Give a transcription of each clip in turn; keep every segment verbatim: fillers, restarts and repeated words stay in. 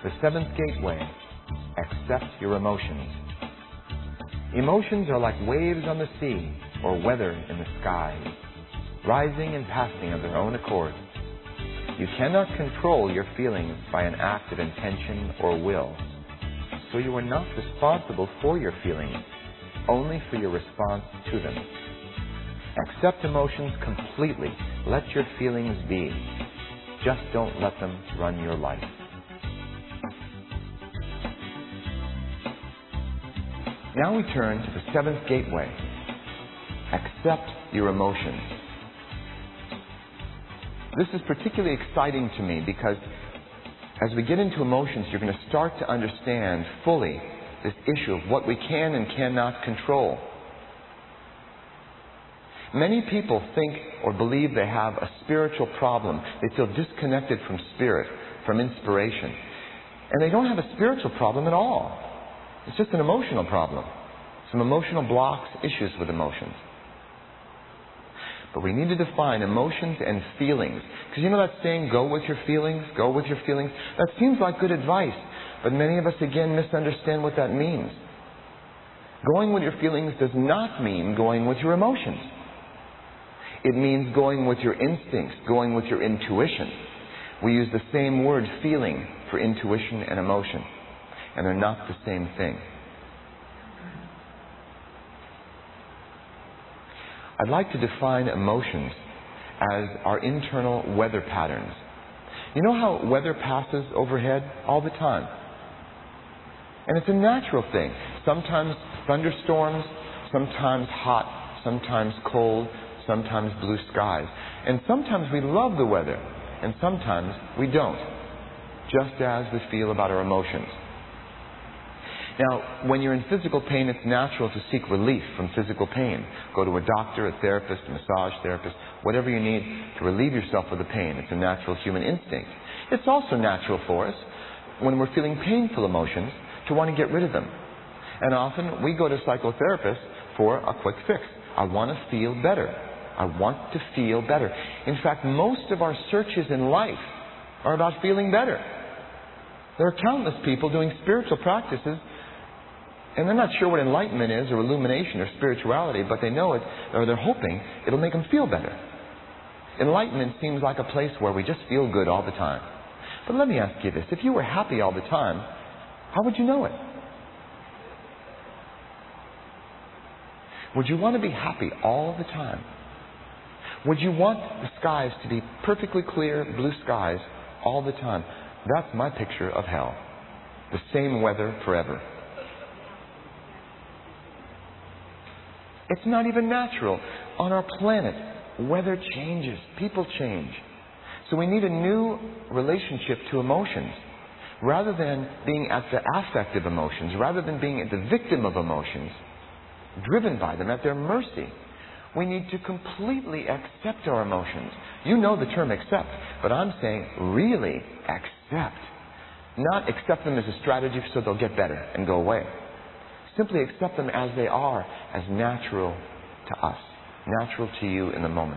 The seventh gateway, accept your emotions. Emotions are like waves on the sea or weather in the sky, rising and passing of their own accord. You cannot control your feelings by an act of intention or will, so you are not responsible for your feelings, only for your response to them. Accept emotions completely. Let your feelings be. Just don't let them run your life. Now we turn to the seventh gateway. Accept your emotions. This is particularly exciting to me because as we get into emotions, you're going to start to understand fully this issue of what we can and cannot control. Many people think or believe they have a spiritual problem. They feel disconnected from spirit, from inspiration. And they don't have a spiritual problem at all. It's just an emotional problem. Some emotional blocks, issues with emotions. But we need to define emotions and feelings. Because you know that saying, go with your feelings, go with your feelings? That seems like good advice. But many of us, again, misunderstand what that means. Going with your feelings does not mean going with your emotions. It means going with your instincts, going with your intuition. We use the same word, feeling, for intuition and emotion. And they're not the same thing. I'd like to define emotions as our internal weather patterns. You know how weather passes overhead all the time? And it's a natural thing. Sometimes thunderstorms, sometimes hot, sometimes cold, sometimes blue skies. And sometimes we love the weather, and sometimes we don't. Just as we feel about our emotions. Now, when you're in physical pain, it's natural to seek relief from physical pain. Go to a doctor, a therapist, a massage therapist, whatever you need to relieve yourself of the pain. It's a natural human instinct. It's also natural for us, when we're feeling painful emotions, to want to get rid of them. And often we go to psychotherapists for a quick fix. I want to feel better. I want to feel better. In fact, most of our searches in life are about feeling better. There are countless people doing spiritual practices, and they're not sure what enlightenment is, or illumination, or spirituality, but they know it, or they're hoping it'll make them feel better. Enlightenment seems like a place where we just feel good all the time. But let me ask you this. If you were happy all the time, how would you know it? Would you want to be happy all the time? Would you want the skies to be perfectly clear, blue skies, all the time? That's my picture of hell. The same weather forever. It's not even natural. On our planet, weather changes. People change. So we need a new relationship to emotions. Rather than being at the affect of emotions, rather than being at the victim of emotions, driven by them, at their mercy, we need to completely accept our emotions. You know the term accept, but I'm saying really accept. Not accept them as a strategy so they'll get better and go away. Simply accept them as they are, as natural to us, natural to you in the moment.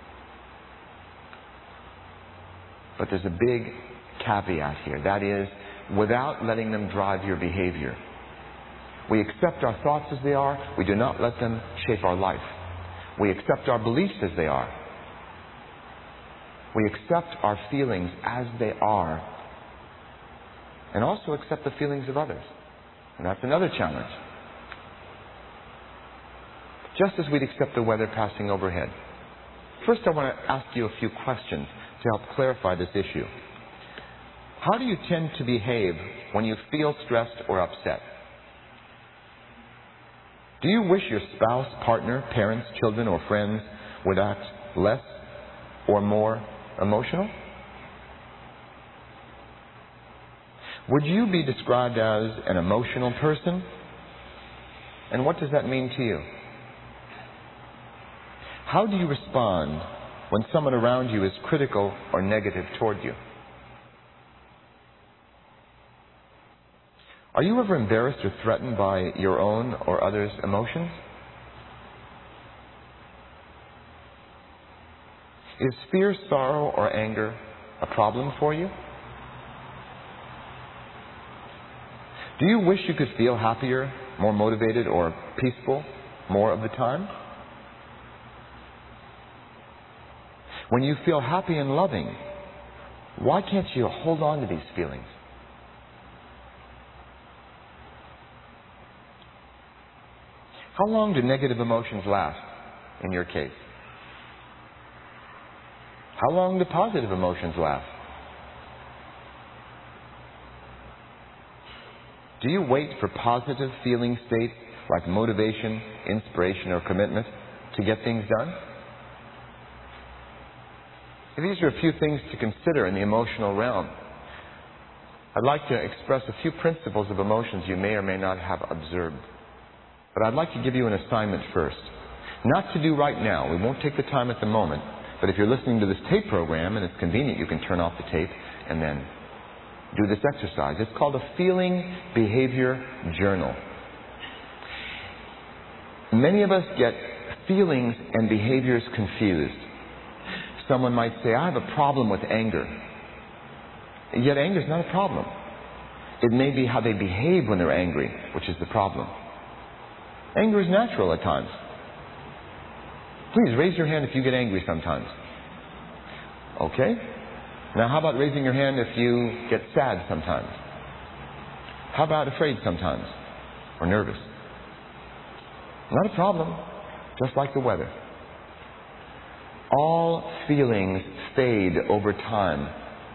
But there's a big caveat here. That is, without letting them drive your behavior. We accept our thoughts as they are. We do not let them shape our life. We accept our beliefs as they are. We accept our feelings as they are. And also accept the feelings of others. And that's another challenge. Just as we'd accept the weather passing overhead. First, I want to ask you a few questions to help clarify this issue. How do you tend to behave when you feel stressed or upset? Do you wish your spouse, partner, parents, children, or friends would act less or more emotional? Would you be described as an emotional person? And what does that mean to you? How do you respond when someone around you is critical or negative toward you? Are you ever embarrassed or threatened by your own or others' emotions? Is fear, sorrow, or anger a problem for you? Do you wish you could feel happier, more motivated, or peaceful more of the time? When you feel happy and loving, why can't you hold on to these feelings? How long do negative emotions last in your case? How long do positive emotions last? Do you wait for positive feeling states like motivation, inspiration, or commitment to get things done? These are a few things to consider in the emotional realm. I'd like to express a few principles of emotions you may or may not have observed. But I'd like to give you an assignment first. Not to do right now. We won't take the time at the moment. But if you're listening to this tape program and it's convenient, you can turn off the tape and then do this exercise. It's called a feeling behavior journal. Many of us get feelings and behaviors confused. Someone might say, I have a problem with anger. Yet anger is not a problem. It may be how they behave when they're angry, which is the problem. Anger is natural at times. Please raise your hand if you get angry sometimes. Okay? Now how about raising your hand if you get sad sometimes? How about afraid sometimes? Or nervous? Not a problem. Just like the weather. All feelings fade over time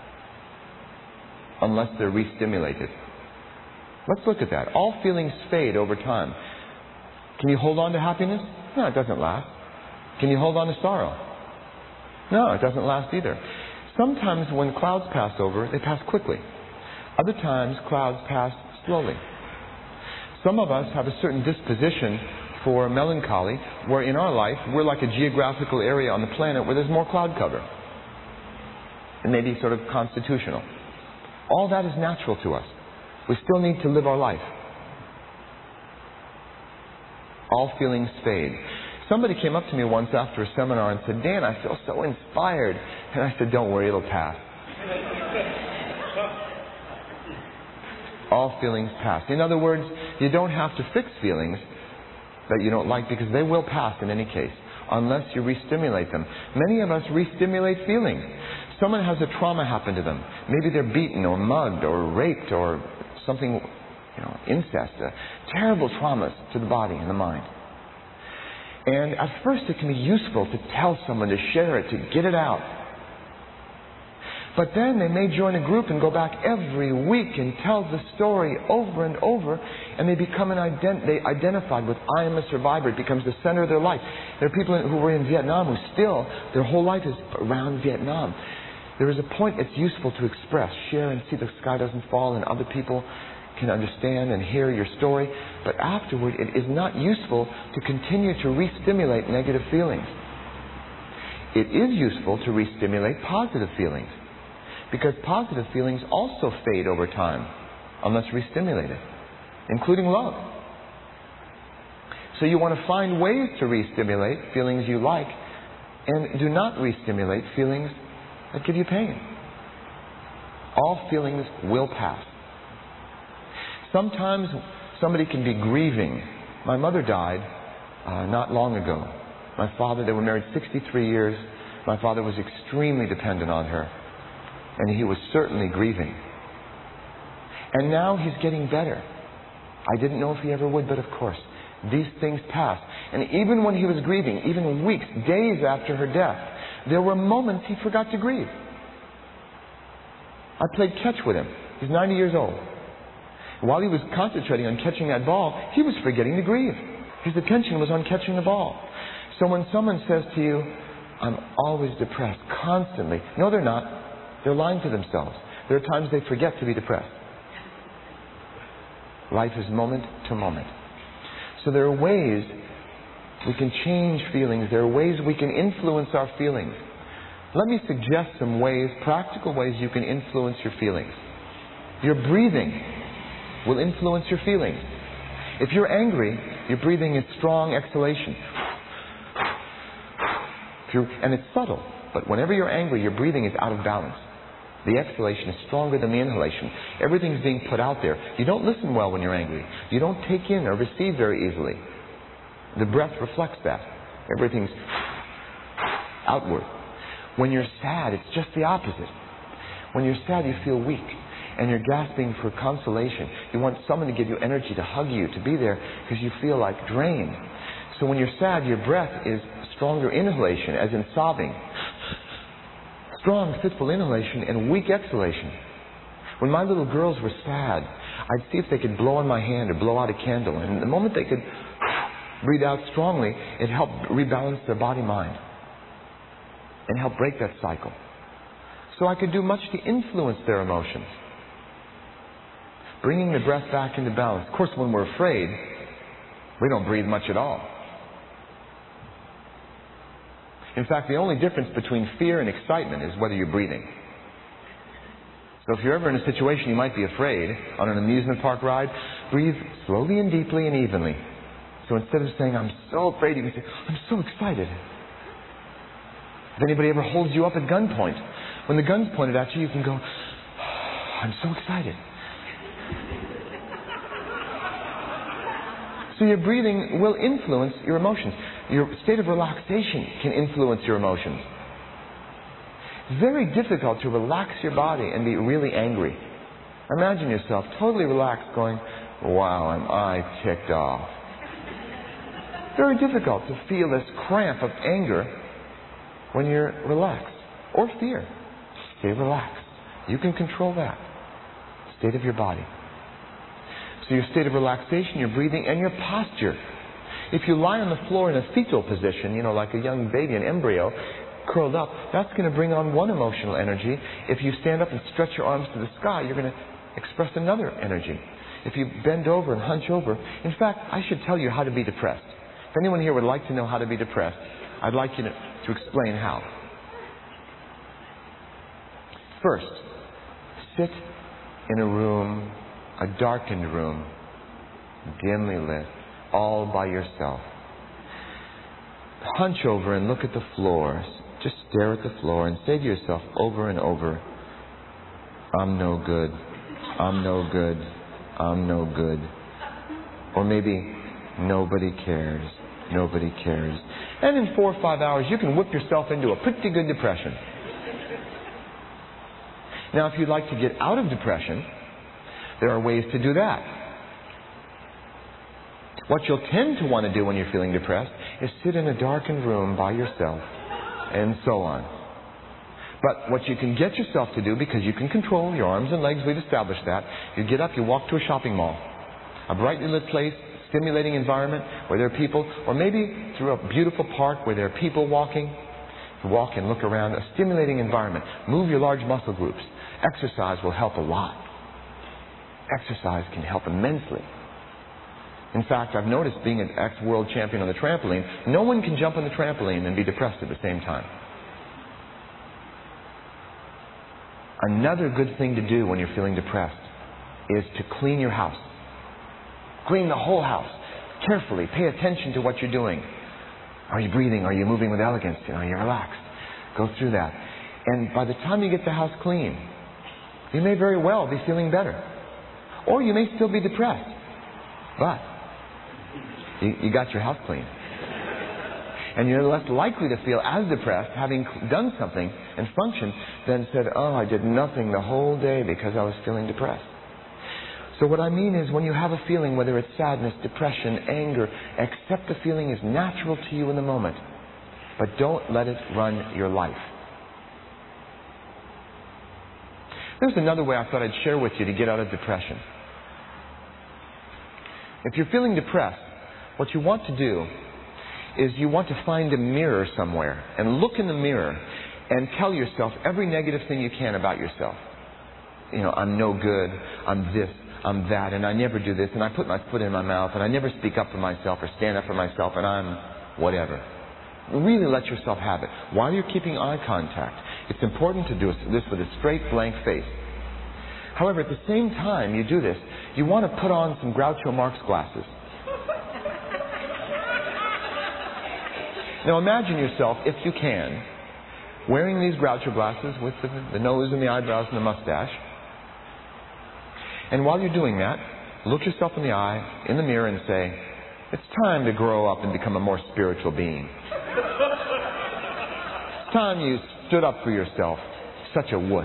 unless they're re-stimulated. Let's look at that. All feelings fade over time. Can you hold on to happiness? No, it doesn't last. Can you hold on to sorrow? No, it doesn't last either. Sometimes when clouds pass over, they pass quickly. Other times, clouds pass slowly. Some of us have a certain disposition for melancholy, where in our life, we're like a geographical area on the planet where there's more cloud cover. It may be sort of constitutional. All that is natural to us. We still need to live our life. All feelings fade. Somebody came up to me once after a seminar and said, Dan, I feel so inspired. And I said, don't worry, it'll pass. All feelings pass. In other words, you don't have to fix feelings that you don't like because they will pass in any case, unless you re-stimulate them. Many of us re-stimulate feelings. Someone has a trauma happen to them. Maybe they're beaten or mugged or raped or something, you know, incest. Uh, terrible traumas to the body and the mind. And at first it can be useful to tell someone, to share it, to get it out. But then they may join a group and go back every week and tell the story over and over, and they become an ident- they identified with I am a survivor. It becomes the center of their life. There are people who were in Vietnam who still, their whole life is around Vietnam. There is a point it's useful to express, share and see the sky doesn't fall and other people can understand and hear your story. But afterward, it is not useful to continue to re-stimulate negative feelings. It is useful to re-stimulate positive feelings. Because positive feelings also fade over time unless re-stimulated, including love. So you want to find ways to re-stimulate feelings you like and do not re-stimulate feelings that give you pain. All feelings will pass. Sometimes somebody can be grieving. My mother died uh, not long ago. My father, they were married sixty-three years. My father was extremely dependent on her. And he was certainly grieving. And now he's getting better. I didn't know if he ever would, but of course, these things pass. And even when he was grieving, even weeks, days after her death, there were moments he forgot to grieve. I played catch with him. He's ninety years old. While he was concentrating on catching that ball, he was forgetting to grieve. His attention was on catching the ball. So when someone says to you, I'm always depressed, constantly. No, they're not. They're lying to themselves. There are times they forget to be depressed. Life is moment to moment. So there are ways we can change feelings. There are ways we can influence our feelings. Let me suggest some ways, practical ways you can influence your feelings. Your breathing will influence your feelings. If you're angry, your breathing is strong exhalation. If you're, and it's subtle, but whenever you're angry, your breathing is out of balance. The exhalation is stronger than the inhalation. Everything's being put out there. You don't listen well when you're angry. You don't take in or receive very easily. The breath reflects that. Everything's outward. When you're sad, it's just the opposite. When you're sad, you feel weak. And you're gasping for consolation. You want someone to give you energy, to hug you, to be there, because you feel like drained. So when you're sad, your breath is stronger inhalation, as in sobbing. Strong, fitful inhalation and weak exhalation. When my little girls were sad, I'd see if they could blow on my hand or blow out a candle. And the moment they could breathe out strongly, it helped rebalance their body-mind and help break that cycle. So I could do much to influence their emotions. Bringing the breath back into balance. Of course, when we're afraid, we don't breathe much at all. In fact, the only difference between fear and excitement is whether you're breathing. So if you're ever in a situation you might be afraid, on an amusement park ride, breathe slowly and deeply and evenly. So instead of saying, I'm so afraid, you can say, I'm so excited. If anybody ever holds you up at gunpoint, when the gun's pointed at you, you can go, I'm so excited. So your breathing will influence your emotions. Your state of relaxation can influence your emotions. It's very difficult to relax your body and be really angry. Imagine yourself totally relaxed going, wow, am I ticked off. Very difficult to feel this cramp of anger when you're relaxed. Or fear. Stay relaxed. You can control that. State of your body. So your state of relaxation, your breathing, and your posture. If you lie on the floor in a fetal position, you know, like a young baby, an embryo, curled up, that's going to bring on one emotional energy. If you stand up and stretch your arms to the sky, you're going to express another energy. If you bend over and hunch over, in fact, I should tell you how to be depressed. If anyone here would like to know how to be depressed, I'd like you to, to explain how. First, sit in a room, a darkened room, dimly lit, all by yourself. Hunch over and look at the floor. Just stare at the floor and say to yourself over and over, I'm no good, I'm no good, I'm no good. Or maybe, nobody cares, nobody cares. And in four or five hours, you can whip yourself into a pretty good depression. Now, if you'd like to get out of depression, there are ways to do that. What you'll tend to want to do when you're feeling depressed is sit in a darkened room by yourself, and so on. But what you can get yourself to do, because you can control your arms and legs, we've established that, you get up, you walk to a shopping mall, a brightly lit place, stimulating environment where there are people, or maybe through a beautiful park where there are people walking. Walk and look around, a stimulating environment. Move your large muscle groups. Exercise will help a lot. Exercise can help immensely. In fact, I've noticed, being an ex-world champion on the trampoline, no one can jump on the trampoline and be depressed at the same time. Another good thing to do when you're feeling depressed is to clean your house. Clean the whole house. Carefully. Pay attention to what you're doing. Are you breathing? Are you moving with elegance? Are you relaxed? Go through that. And by the time you get the house clean, you may very well be feeling better. Or you may still be depressed. But you, you got your house clean. And you're less likely to feel as depressed having done something and functioned than said, oh, I did nothing the whole day because I was feeling depressed. So what I mean is, when you have a feeling, whether it's sadness, depression, anger, accept the feeling as natural to you in the moment. But don't let it run your life. There's another way I thought I'd share with you to get out of depression. If you're feeling depressed, what you want to do is you want to find a mirror somewhere and look in the mirror and tell yourself every negative thing you can about yourself. You know, I'm no good, I'm this, I'm that, and I never do this, and I put my foot in my mouth, and I never speak up for myself or stand up for myself, and I'm whatever. Really let yourself have it. While you're keeping eye contact, it's important to do this with a straight, blank face. However, at the same time you do this, you want to put on some Groucho Marx glasses. Now imagine yourself, if you can, wearing these Groucho glasses with the, the nose and the eyebrows and the mustache. And while you're doing that, look yourself in the eye, in the mirror, and say, it's time to grow up and become a more spiritual being. It's time you stood up for yourself. Such a wuss.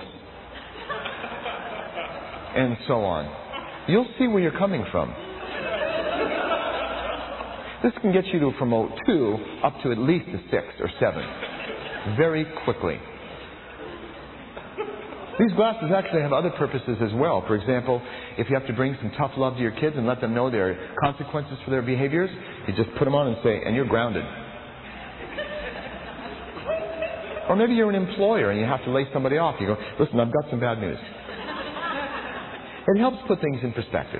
And so on. You'll see where you're coming from. This can get you to from a two up to at least a six or seven. Very quickly. These glasses actually have other purposes as well. For example, if you have to bring some tough love to your kids and let them know there are consequences for their behaviors, you just put them on and say, and you're grounded. Or maybe you're an employer and you have to lay somebody off. You go, listen, I've got some bad news. It helps put things in perspective.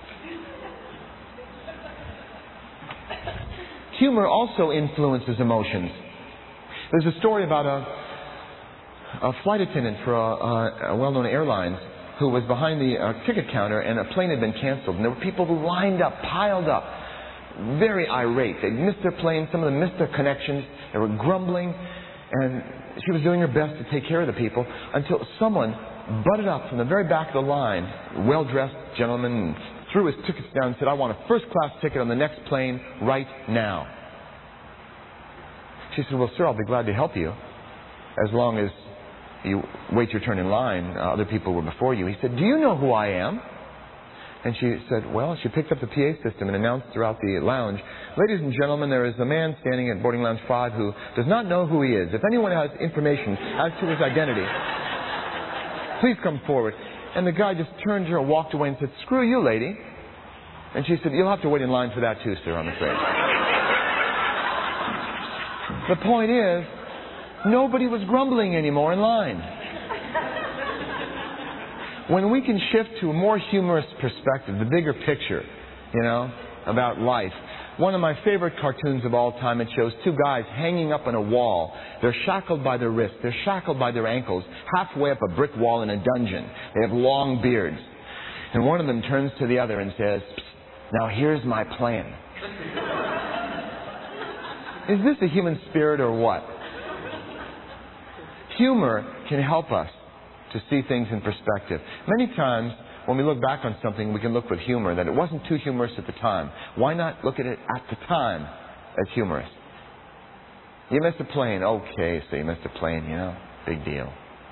Humor also influences emotions. There's a story about a, a flight attendant for a, a, a well-known airlines who was behind the uh, ticket counter, and a plane had been canceled. And there were people who lined up, piled up, very irate. They'd missed their plane. Some of them missed their connections. They were grumbling. And she was doing her best to take care of the people until someone butted up from the very back of the line, well-dressed gentleman, and threw his tickets down and said, I want a first-class ticket on the next plane right now. She said, well, sir, I'll be glad to help you as long as you wait your turn in line. Uh, other people were before you. He said, do you know who I am? And she said, well, she picked up the P A system and announced throughout the lounge, ladies and gentlemen, there is a man standing at boarding lounge five who does not know who he is. If anyone has information as to his identity, please come forward. And the guy just turned to her, walked away and said, screw you, lady. And she said, you'll have to wait in line for that too, sir, I'm afraid. The point is, nobody was grumbling anymore in line. When we can shift to a more humorous perspective, the bigger picture, you know, about life. One of my favorite cartoons of all time, it shows two guys hanging up on a wall. They're shackled by their wrists. They're shackled by their ankles, halfway up a brick wall in a dungeon. They have long beards. And one of them turns to the other and says, now here's my plan. Is this a human spirit or what? Humor can help us to see things in perspective. Many times, when we look back on something, we can look with humor, that it wasn't too humorous at the time. Why not look at it at the time as humorous? You missed a plane. Okay, so you missed a plane, you know. Big deal.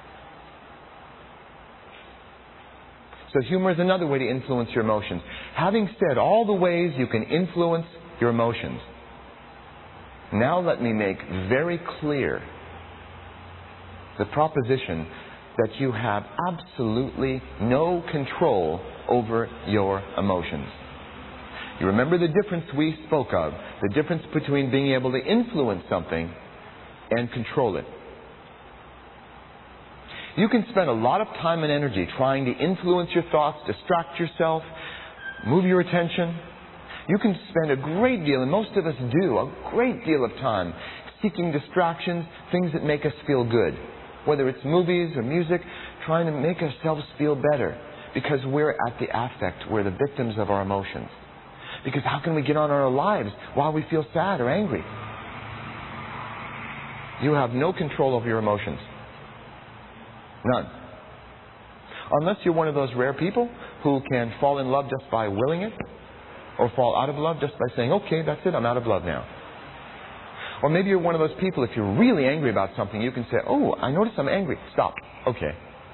So humor is another way to influence your emotions. Having said all the ways you can influence your emotions, now let me make very clear the proposition that you have absolutely no control over your emotions. You remember the difference we spoke of, the difference between being able to influence something and control it. You can spend a lot of time and energy trying to influence your thoughts, distract yourself, move your attention. You can spend a great deal, and most of us do, a great deal of time seeking distractions, things that make us feel good. Whether it's movies or music, trying to make ourselves feel better. Because we're at the affect, we're the victims of our emotions. Because how can we get on in our lives while we feel sad or angry? You have no control over your emotions. None. Unless you're one of those rare people who can fall in love just by willing it, or fall out of love just by saying, okay, that's it, I'm out of love now. Or maybe you're one of those people, if you're really angry about something, you can say, oh, I notice I'm angry. Stop. Okay.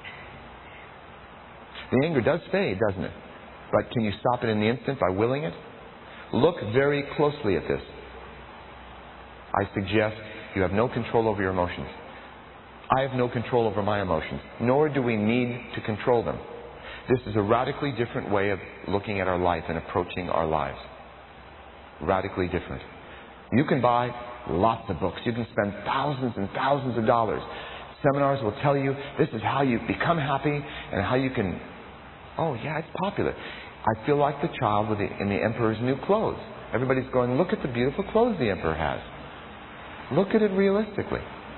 The anger does fade, doesn't it? But can you stop it in the instant by willing it? Look very closely at this. I suggest you have no control over your emotions. I have no control over my emotions, nor do we need to control them. This is a radically different way of looking at our life and approaching our lives. Radically different. You can buy lots of books. You can spend thousands and thousands of dollars. Seminars will tell you this is how you become happy and how you can... Oh, yeah, it's popular. I feel like the child with the, in the emperor's new clothes. Everybody's going, look at the beautiful clothes the emperor has. Look at it realistically.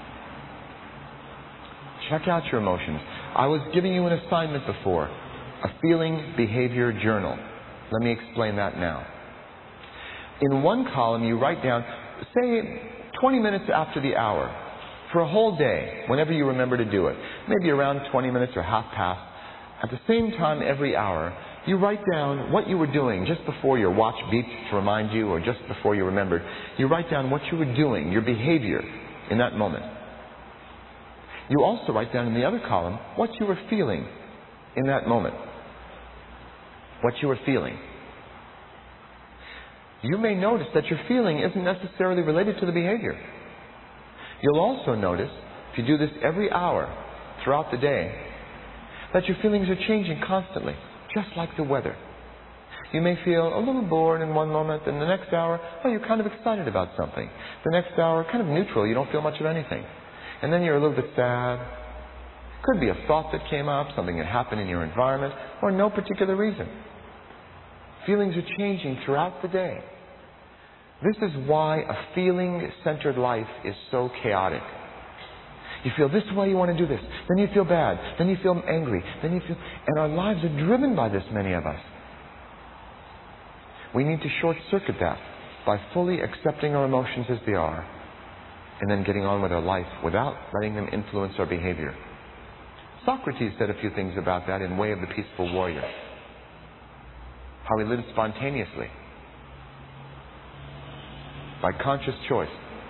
Check out your emotions. I was giving you an assignment before. A feeling behavior journal. Let me explain that now. In one column, you write down, say, twenty minutes after the hour. For a whole day, whenever you remember to do it, maybe around twenty minutes or half past, at the same time every hour, you write down what you were doing just before your watch beeped to remind you, or just before you remembered. You write down what you were doing, your behavior in that moment. You also write down in the other column what you were feeling in that moment. What you were feeling. You may notice that your feeling isn't necessarily related to the behavior. You'll also notice, if you do this every hour throughout the day, that your feelings are changing constantly, just like the weather. You may feel a little bored in one moment, and the next hour, oh, you're kind of excited about something. The next hour, kind of neutral, you don't feel much of anything. And then you're a little bit sad. Could be a thought that came up, something that happened in your environment, or no particular reason. Feelings are changing throughout the day. This is why a feeling-centered life is so chaotic. You feel this way, you want to do this. Then you feel bad. Then you feel angry. Then you feel... And our lives are driven by this, many of us. We need to short-circuit that by fully accepting our emotions as they are, and then getting on with our life without letting them influence our behavior. Socrates said a few things about that in Way of the Peaceful Warrior. How he lived spontaneously, by conscious choice.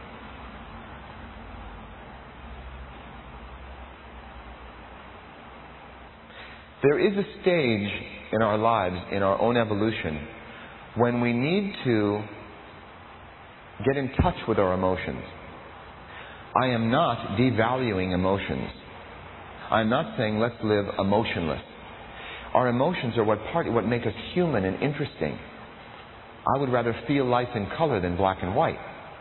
There is a stage in our lives, in our own evolution, when we need to get in touch with our emotions. I am not devaluing emotions. I'm not saying let's live emotionless. Our emotions are what part, what make us human and interesting. I would rather feel life in color than black and white.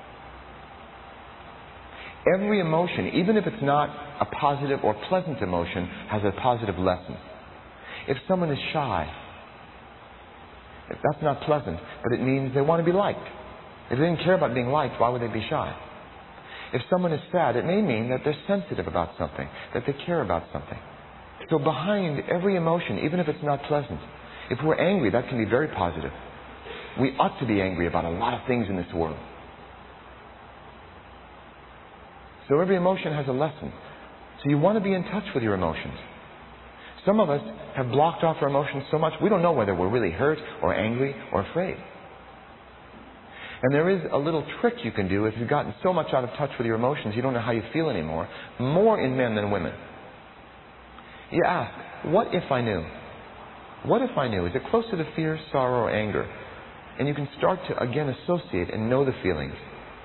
Every emotion, even if it's not a positive or pleasant emotion, has a positive lesson. If someone is shy, if that's not pleasant, but it means they want to be liked. If they didn't care about being liked, why would they be shy? If someone is sad, it may mean that they're sensitive about something, that they care about something. So behind every emotion, even if it's not pleasant, if we're angry, that can be very positive. We ought to be angry about a lot of things in this world. So every emotion has a lesson. So you want to be in touch with your emotions. Some of us have blocked off our emotions so much we don't know whether we're really hurt or angry or afraid. And there is a little trick you can do if you've gotten so much out of touch with your emotions you don't know how you feel anymore, more in men than women. You ask, what if I knew? What if I knew? Is it closer to fear, sorrow, or anger? And you can start to again associate and know the feelings.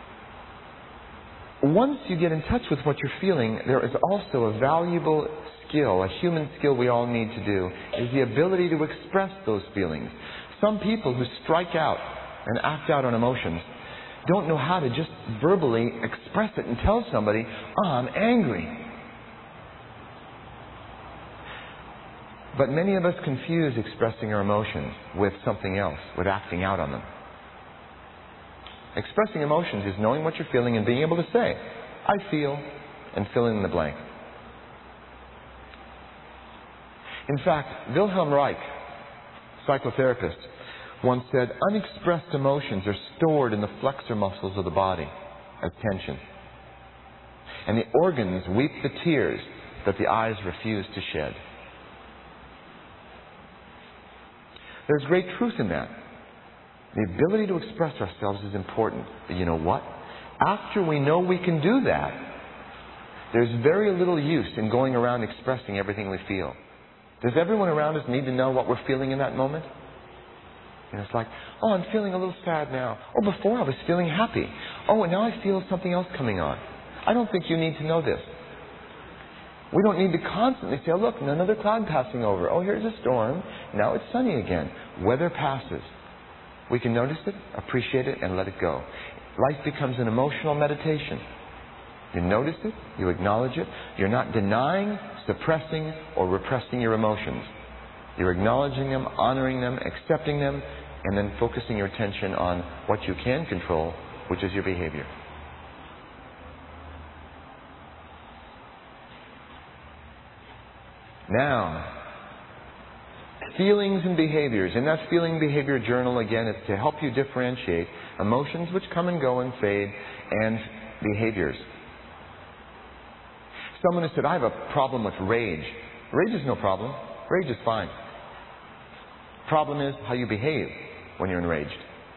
Once you get in touch with what you're feeling, there is also a valuable skill, a human skill we all need to do, is the ability to express those feelings. Some people who strike out and act out on emotions don't know how to just verbally express it and tell somebody, oh, I'm angry. But many of us confuse expressing our emotions with something else, with acting out on them. Expressing emotions is knowing what you're feeling and being able to say, I feel, and fill in the blank. In fact, Wilhelm Reich, psychotherapist, once said, unexpressed emotions are stored in the flexor muscles of the body as tension. And the organs weep the tears that the eyes refuse to shed. There's great truth in that. The ability to express ourselves is important. But you know what? After we know we can do that, there's very little use in going around expressing everything we feel. Does everyone around us need to know what we're feeling in that moment? And it's like, oh, I'm feeling a little sad now. Oh, before I was feeling happy. Oh, and now I feel something else coming on. I don't think you need to know this. We don't need to constantly say, oh, look, another cloud passing over. Oh, here's a storm. Now it's sunny again. Weather passes. We can notice it, appreciate it, and let it go. Life becomes an emotional meditation. You notice it, you acknowledge it. You're not denying, suppressing, or repressing your emotions. You're acknowledging them, honoring them, accepting them, and then focusing your attention on what you can control, which is your behavior. Now, feelings and behaviors. In that feeling behavior journal, again, it's to help you differentiate emotions which come and go and fade, and behaviors. Someone who said, I have a problem with rage. Rage is no problem. Rage is fine. Problem is how you behave when you're enraged.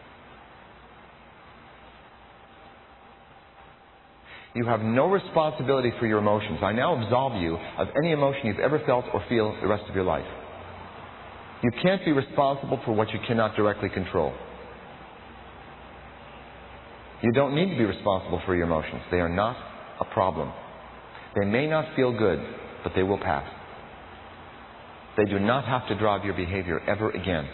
You have no responsibility for your emotions. I now absolve you of any emotion you've ever felt or feel the rest of your life. You can't be responsible for what you cannot directly control. You don't need to be responsible for your emotions. They are not a problem. They may not feel good, but they will pass. They do not have to drive your behavior ever again.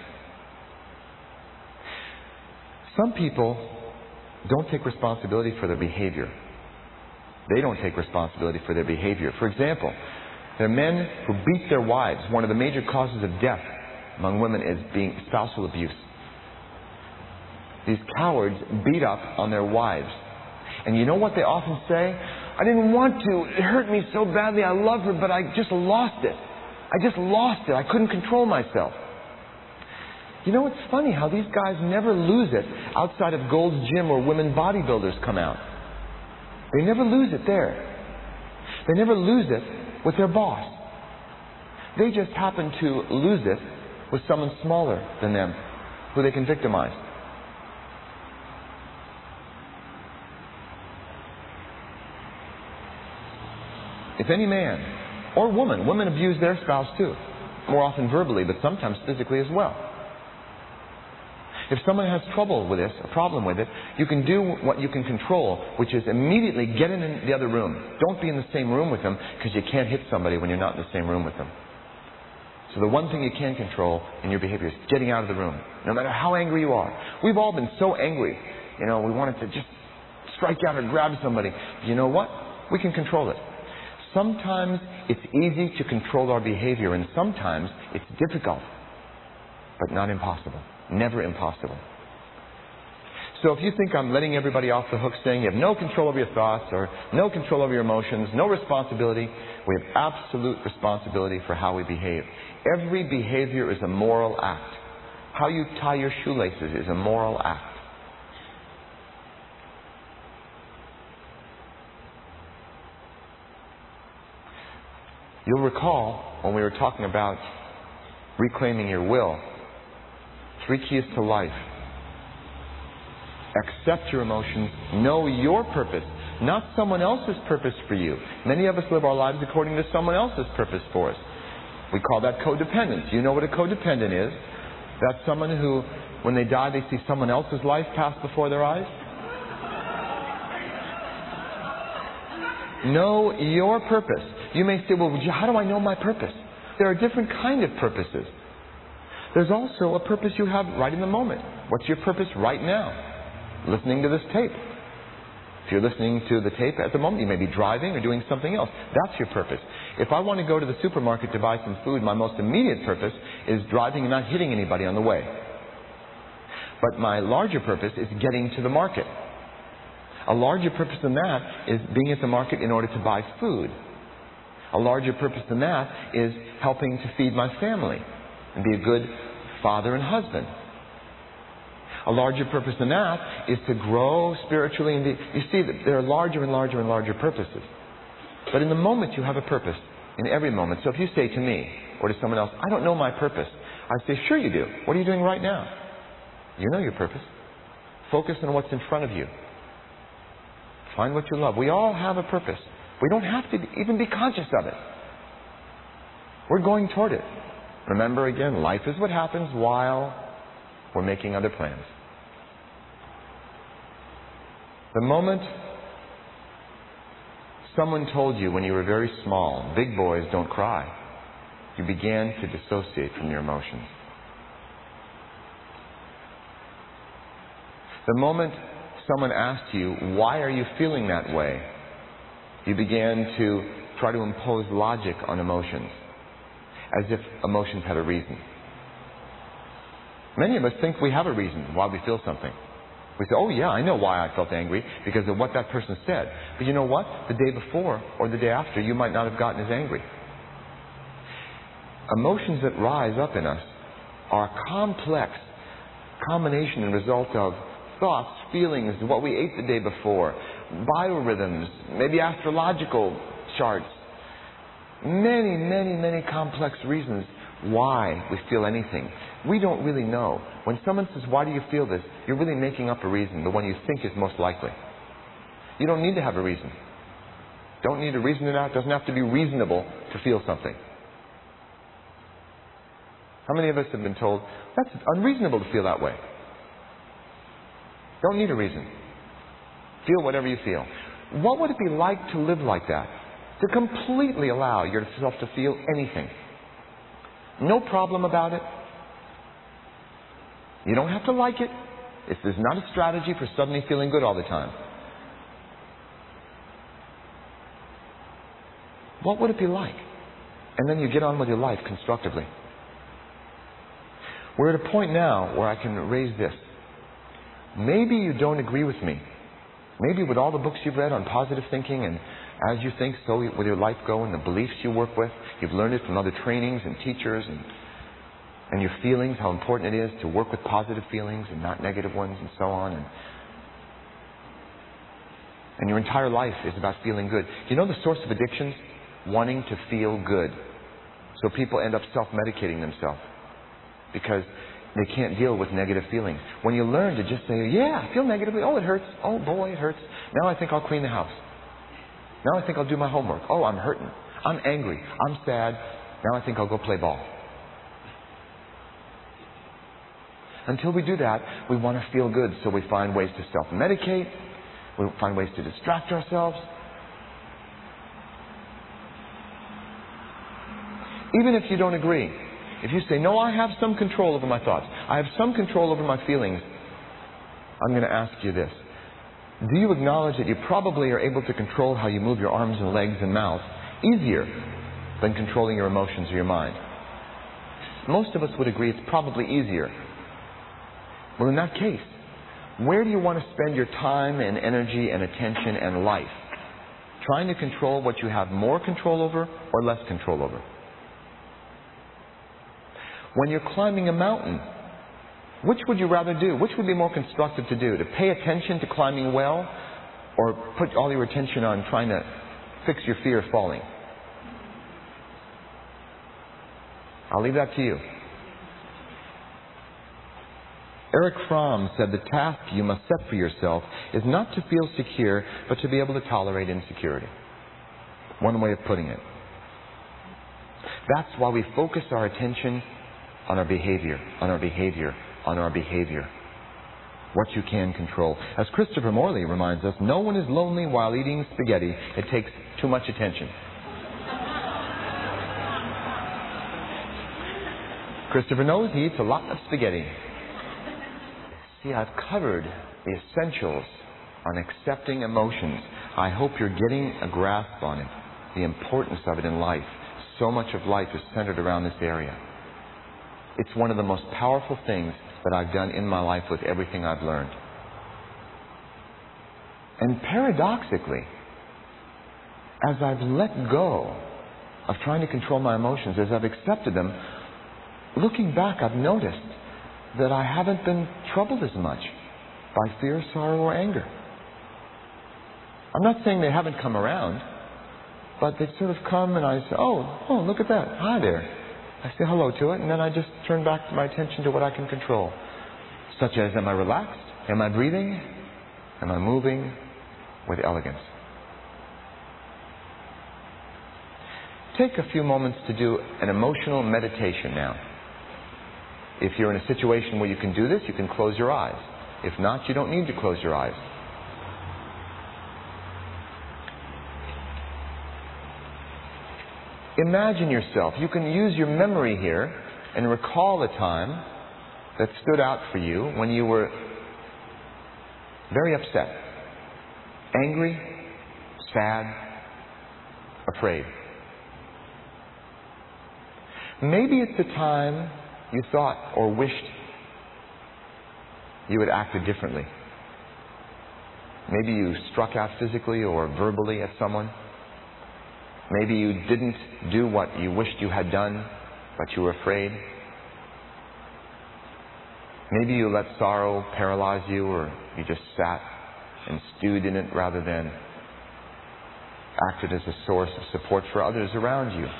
Some people don't take responsibility for their behavior. They don't take responsibility for their behavior. For example, there are men who beat their wives. One of the major causes of death among women is being spousal abuse. These cowards beat up on their wives. And you know what they often say? I didn't want to. It hurt me so badly. I love her, but I just lost it. I just lost it. I couldn't control myself. You know, it's funny how these guys never lose it outside of Gold's Gym where women bodybuilders come out. They never lose it there. They never lose it with their boss. They just happen to lose it with someone smaller than them who they can victimize. If any man or woman, women abuse their spouse too, more often verbally, but sometimes physically as well. If someone has trouble with this, a problem with it, you can do what you can control, which is immediately get in the other room. Don't be in the same room with them because you can't hit somebody when you're not in the same room with them. So the one thing you can control in your behavior is getting out of the room, no matter how angry you are. We've all been so angry. You know, we wanted to just strike out or grab somebody. You know what? We can control it. Sometimes it's easy to control our behavior, and sometimes it's difficult, but not impossible. Never impossible. So if you think I'm letting everybody off the hook saying you have no control over your thoughts or no control over your emotions, no responsibility, we have absolute responsibility for how we behave. Every behavior is a moral act. How you tie your shoelaces is a moral act. You'll recall when we were talking about reclaiming your will, three keys to life. Accept your emotions. Know your purpose, not someone else's purpose for you. Many of us live our lives according to someone else's purpose for us. We call that codependence. You know what a codependent is? That's someone who, when they die, they see someone else's life pass before their eyes. Know your purpose. You may say, well, how do I know my purpose? There are different kind of purposes. There's also a purpose you have right in the moment. What's your purpose right now? Listening to this tape. If you're listening to the tape at the moment, you may be driving or doing something else. That's your purpose. If I want to go to the supermarket to buy some food, my most immediate purpose is driving and not hitting anybody on the way. But my larger purpose is getting to the market. A larger purpose than that is being at the market in order to buy food. A larger purpose than that is helping to feed my family and be a good father and husband. A larger purpose than that is to grow spiritually. And you see that there are larger and larger and larger purposes. But in the moment you have a purpose, in every moment. So if you say to me or to someone else, I don't know my purpose, I say, sure you do. What are you doing right now? You know your purpose. Focus on what's in front of you. Find what you love. We all have a purpose. We don't have to even be conscious of it. We're going toward it. Remember again, life is what happens while we're making other plans. The moment someone told you when you were very small, big boys don't cry, you began to dissociate from your emotions. The moment someone asked you, why are you feeling that way? You began to try to impose logic on emotions, as if emotions had a reason. Many of us think we have a reason why we feel something. We say, oh yeah, I know why I felt angry, because of what that person said. But you know what? The day before or the day after, you might not have gotten as angry. Emotions that rise up in us are a complex combination and result of thoughts, feelings, what we ate the day before, biorhythms, maybe astrological charts, Many, many, many complex reasons why we feel anything. We don't really know. When someone says, why do you feel this? You're really making up a reason, the one you think is most likely. You don't need to have a reason. Don't need to reason it out. It doesn't have to be reasonable to feel something. How many of us have been told, that's unreasonable to feel that way? Don't need a reason. Feel whatever you feel. What would it be like to live like that? To completely allow yourself to feel anything. No problem about it. You don't have to like it. This is not a strategy for suddenly feeling good all the time. What would it be like? And then you get on with your life constructively. We're at a point now where I can raise this. Maybe you don't agree with me. Maybe with all the books you've read on positive thinking, and as you think, so will your life go, and the beliefs you work with, you've learned it from other trainings and teachers, and, and your feelings, how important it is to work with positive feelings and not negative ones, and so on. And, and your entire life is about feeling good. You know the source of addictions? Wanting to feel good. So people end up self-medicating themselves because they can't deal with negative feelings. When you learn to just say, yeah, I feel negatively. Oh, it hurts. Oh, boy, it hurts. Now I think I'll clean the house. Now I think I'll do my homework. Oh, I'm hurting. I'm angry. I'm sad. Now I think I'll go play ball. Until we do that, we want to feel good, so we find ways to self-medicate. We find ways to distract ourselves. Even if you don't agree, if you say, no, I have some control over my thoughts, I have some control over my feelings, I'm going to ask you this. Do you acknowledge that you probably are able to control how you move your arms and legs and mouth easier than controlling your emotions or your mind? Most of us would agree it's probably easier. Well, in that case, where do you want to spend your time and energy and attention and life? Trying to control what you have more control over or less control over? When you're climbing a mountain, which would you rather do? Which would be more constructive to do? To pay attention to climbing well, or put all your attention on trying to fix your fear of falling? I'll leave that to you. Erich Fromm said the task you must set for yourself is not to feel secure, but to be able to tolerate insecurity. One way of putting it. That's why we focus our attention on our behavior, on our behavior, on our behavior. What you can control. As Christopher Morley reminds us, no one is lonely while eating spaghetti. It takes too much attention. Christopher knows he eats a lot of spaghetti. See, I've covered the essentials on accepting emotions. I hope you're getting a grasp on it, the importance of it in life. So much of life is centered around this area. It's one of the most powerful things that I've done in my life with everything I've learned. And paradoxically, as I've let go of trying to control my emotions, as I've accepted them, looking back, I've noticed that I haven't been troubled as much by fear, sorrow, or anger. I'm not saying they haven't come around, but they sort of come and I say, oh, oh, look at that. Hi there. I say hello to it, and then I just turn back my attention to what I can control. Such as, am I relaxed? Am I breathing? Am I moving with elegance? Take a few moments to do an emotional meditation now. If you're in a situation where you can do this, you can close your eyes. If not, you don't need to close your eyes. Imagine yourself. You can use your memory here and recall a time that stood out for you when you were very upset, angry, sad, afraid. Maybe it's the time you thought or wished you had acted differently. Maybe you struck out physically or verbally at someone. Maybe you didn't do what you wished you had done, but you were afraid. Maybe you let sorrow paralyze you, or you just sat and stewed in it rather than acted as a source of support for others around you.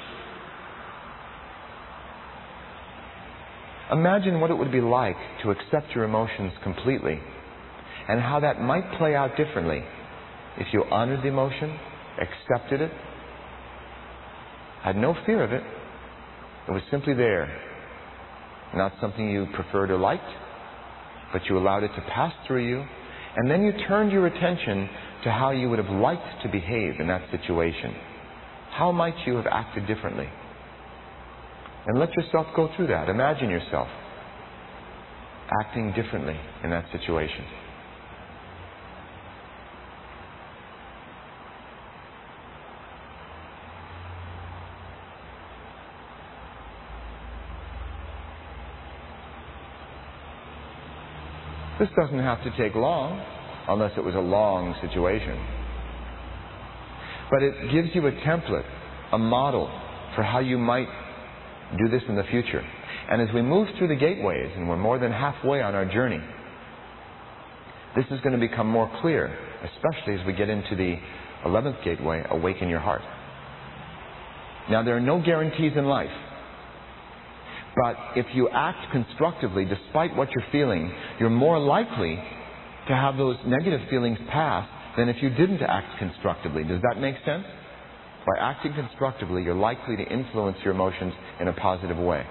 Imagine what it would be like to accept your emotions completely, and how that might play out differently if you honored the emotion, accepted it, had no fear of it. It was simply there. Not something you preferred or liked, but you allowed it to pass through you, and then you turned your attention to how you would have liked to behave in that situation. How might you have acted differently? And let yourself go through that. Imagine yourself acting differently in that situation. This doesn't have to take long, unless it was a long situation. But it gives you a template, a model for how you might do this in the future. And as we move through the gateways, and we're more than halfway on our journey, this is going to become more clear, especially as we get into the eleventh gateway, Awaken Your Heart. Now, there are no guarantees in life. But if you act constructively, despite what you're feeling, you're more likely to have those negative feelings pass than if you didn't act constructively. Does that make sense? By acting constructively, you're likely to influence your emotions in a positive way.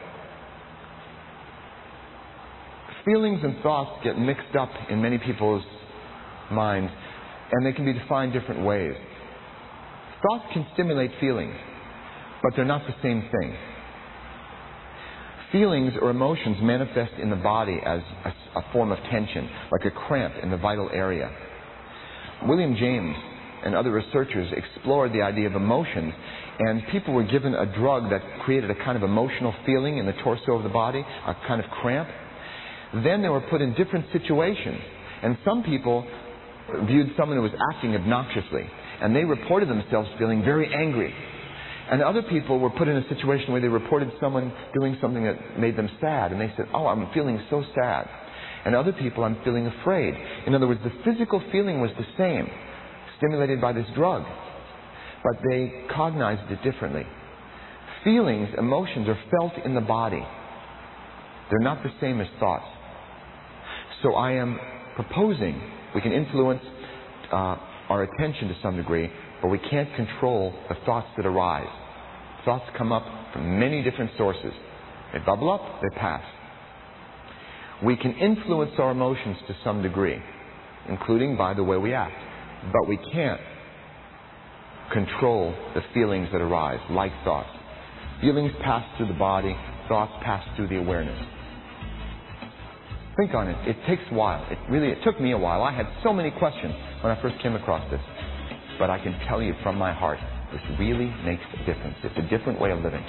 Feelings and thoughts get mixed up in many people's minds, and they can be defined different ways. Thoughts can stimulate feelings, but they're not the same thing. Feelings or emotions manifest in the body as a, a form of tension, like a cramp in the vital area. William James and other researchers explored the idea of emotions, and people were given a drug that created a kind of emotional feeling in the torso of the body, a kind of cramp. Then they were put in different situations, and some people viewed someone who was acting obnoxiously, and they reported themselves feeling very angry. And other people were put in a situation where they reported someone doing something that made them sad, and they said, "Oh, I'm feeling so sad." And other people, "I'm feeling afraid." In other words, the physical feeling was the same, stimulated by this drug, but they cognized it differently. Feelings, emotions are felt in the body. They're not the same as thoughts. So I am proposing we can influence uh, our attention to some degree, but we can't control the thoughts that arise. Thoughts come up from many different sources. They bubble up, they pass. We can influence our emotions to some degree, including by the way we act. But we can't control the feelings that arise, like thoughts. Feelings pass through the body, thoughts pass through the awareness. Think on it. It takes a while. It really, it took me a while. I had so many questions when I first came across this. But I can tell you from my heart, this really makes a difference. It's a different way of living.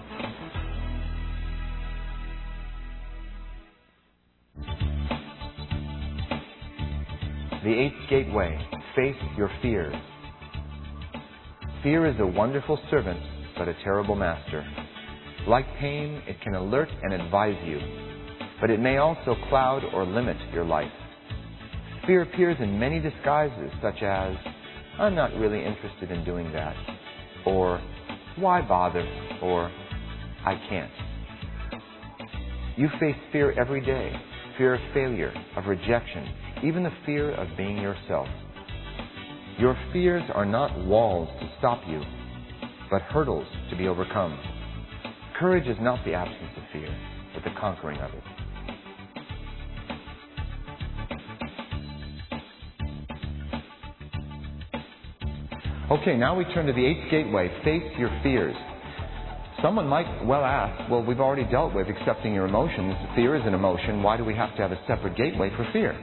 The eighth gateway, face your fears. Fear is a wonderful servant, but a terrible master. Like pain, it can alert and advise you, but it may also cloud or limit your life. Fear appears in many disguises, such as, "I'm not really interested in doing that," or "Why bother?" or "I can't." You face fear every day, fear of failure, of rejection, even the fear of being yourself. Your fears are not walls to stop you, but hurdles to be overcome. Courage is not the absence of fear, but the conquering of it. Okay, now we turn to the eighth gateway, face your fears. Someone might well ask, well, we've already dealt with accepting your emotions. Fear is an emotion. Why do we have to have a separate gateway for fear?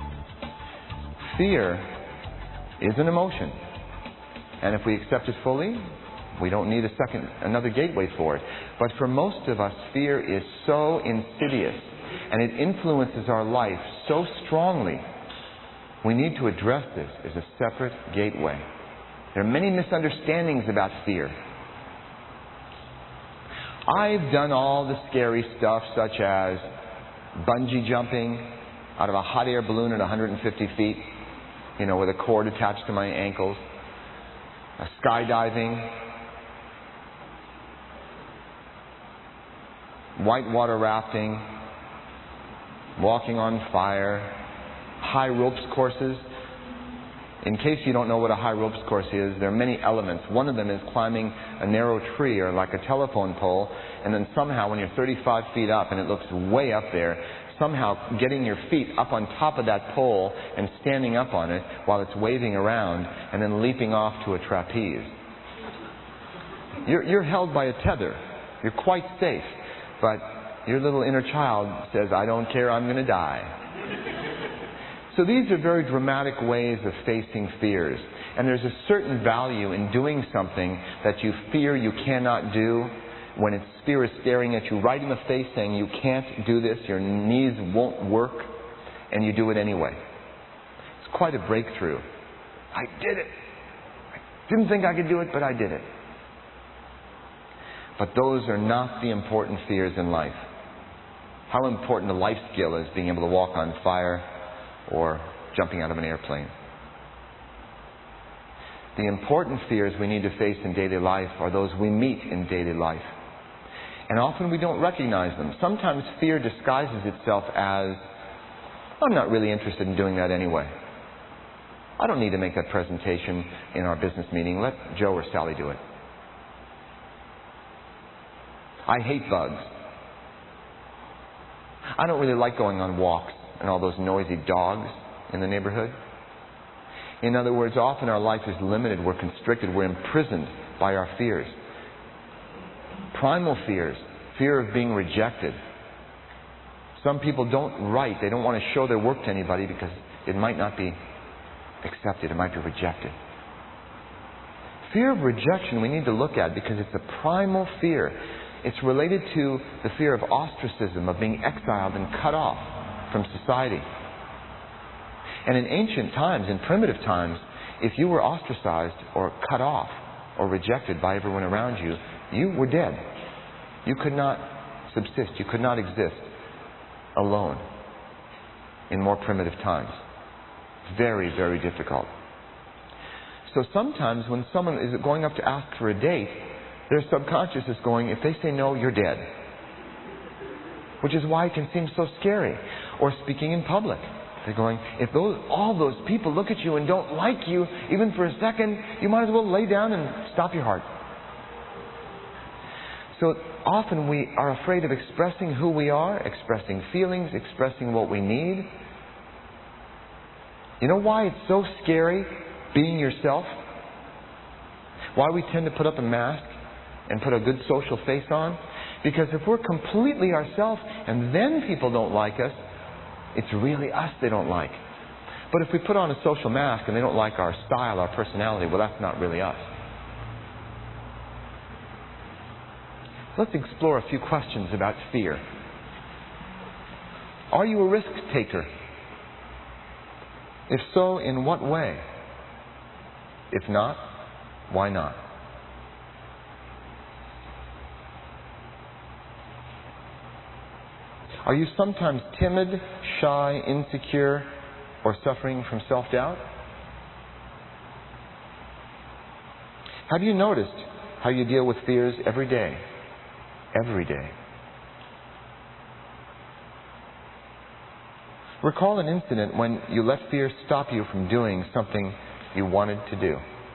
Fear is an emotion. And if we accept it fully, we don't need a second, another gateway for it. But for most of us, fear is so insidious, and it influences our life so strongly. We need to address this as a separate gateway. There are many misunderstandings about fear. I've done all the scary stuff, such as bungee jumping out of a hot air balloon at one hundred fifty feet, you know, with a cord attached to my ankles. uh, skydiving, whitewater rafting, walking on fire, high ropes courses. In case you don't know what a high ropes course is, there are many elements. One of them is climbing a narrow tree or like a telephone pole, and then somehow when you're thirty-five feet up and it looks way up there, somehow getting your feet up on top of that pole and standing up on it while it's waving around and then leaping off to a trapeze. You're, you're held by a tether. You're quite safe. But your little inner child says, I don't care, I'm going to die. So these are very dramatic ways of facing fears. And there's a certain value in doing something that you fear you cannot do when its fear is staring at you right in the face saying you can't do this, your knees won't work, and you do it anyway. It's quite a breakthrough. I did it. I didn't think I could do it, but I did it. But those are not the important fears in life. How important a life skill is being able to walk on fire or jumping out of an airplane. The important fears we need to face in daily life are those we meet in daily life. And often we don't recognize them. Sometimes fear disguises itself as, I'm not really interested in doing that anyway. I don't need to make that presentation in our business meeting. Let Joe or Sally do it. I hate bugs. I don't really like going on walks and all those noisy dogs in the neighborhood. In other words, often our life is limited, we're constricted, we're imprisoned by our fears. Primal fears, fear of being rejected. Some people don't write, they don't want to show their work to anybody because it might not be accepted, it might be rejected. Fear of rejection we need to look at because it's a primal fear. It's related to the fear of ostracism, of being exiled and cut off from society. And in ancient times, in primitive times, if you were ostracized or cut off or rejected by everyone around you, you were dead. You could not subsist. You could not exist alone in more primitive times. Very, very difficult. So sometimes when someone is going up to ask for a date, their subconscious is going, if they say no, you're dead. Which is why it can seem so scary. Or speaking in public. They're going, if those, all those people look at you and don't like you, even for a second, you might as well lay down and stop your heart. So often we are afraid of expressing who we are, expressing feelings, expressing what we need. You know why it's so scary being yourself? Why we tend to put up a mask and put a good social face on? Because if we're completely ourselves and then people don't like us, it's really us they don't like. But if we put on a social mask and they don't like our style, our personality, well, that's not really us. Let's explore a few questions about fear. Are you a risk taker? If so, in what way? If not, why not? Are you sometimes timid, shy, insecure, or suffering from self-doubt? Have you noticed how you deal with fears every day? Every day. Recall an incident when you let fear stop you from doing something you wanted to do.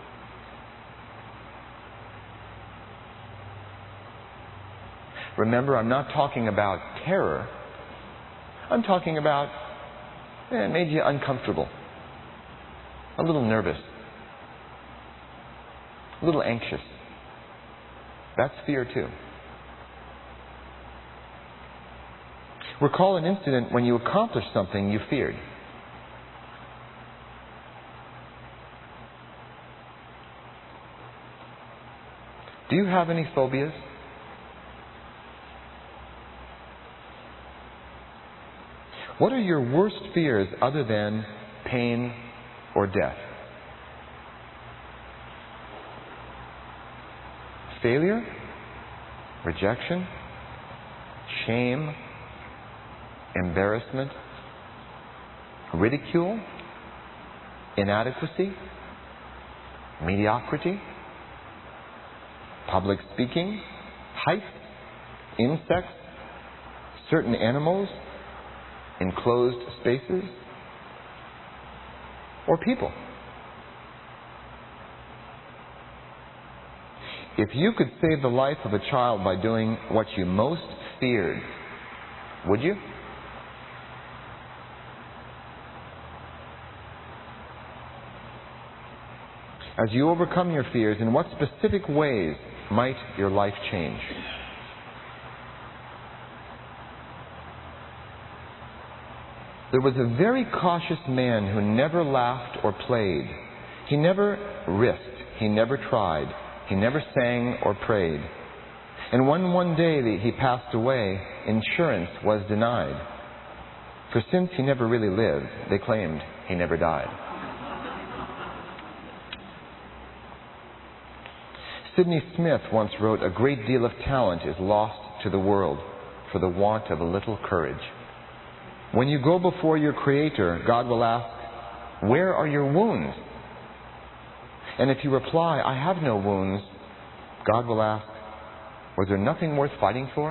Remember, I'm not talking about terror. I'm talking about, eh, it made you uncomfortable, a little nervous, a little anxious. That's fear too. Recall an incident when you accomplished something you feared. Do you have any phobias? What are your worst fears other than pain or death? Failure? Rejection? Shame? Embarrassment? Ridicule? Inadequacy? Mediocrity? Public speaking, heights, insects, certain animals, enclosed spaces, or people. If you could save the life of a child by doing what you most feared, would you? As you overcome your fears, in what specific ways might your life change? There was a very cautious man who never laughed or played. He never risked. He never tried. He never sang or prayed. And when one day that he passed away, insurance was denied. For since he never really lived, they claimed he never died. Sidney Smith once wrote, "A great deal of talent is lost to the world for the want of a little courage." When you go before your Creator, God will ask, "Where are your wounds?" And if you reply, "I have no wounds," God will ask, "Was there nothing worth fighting for?"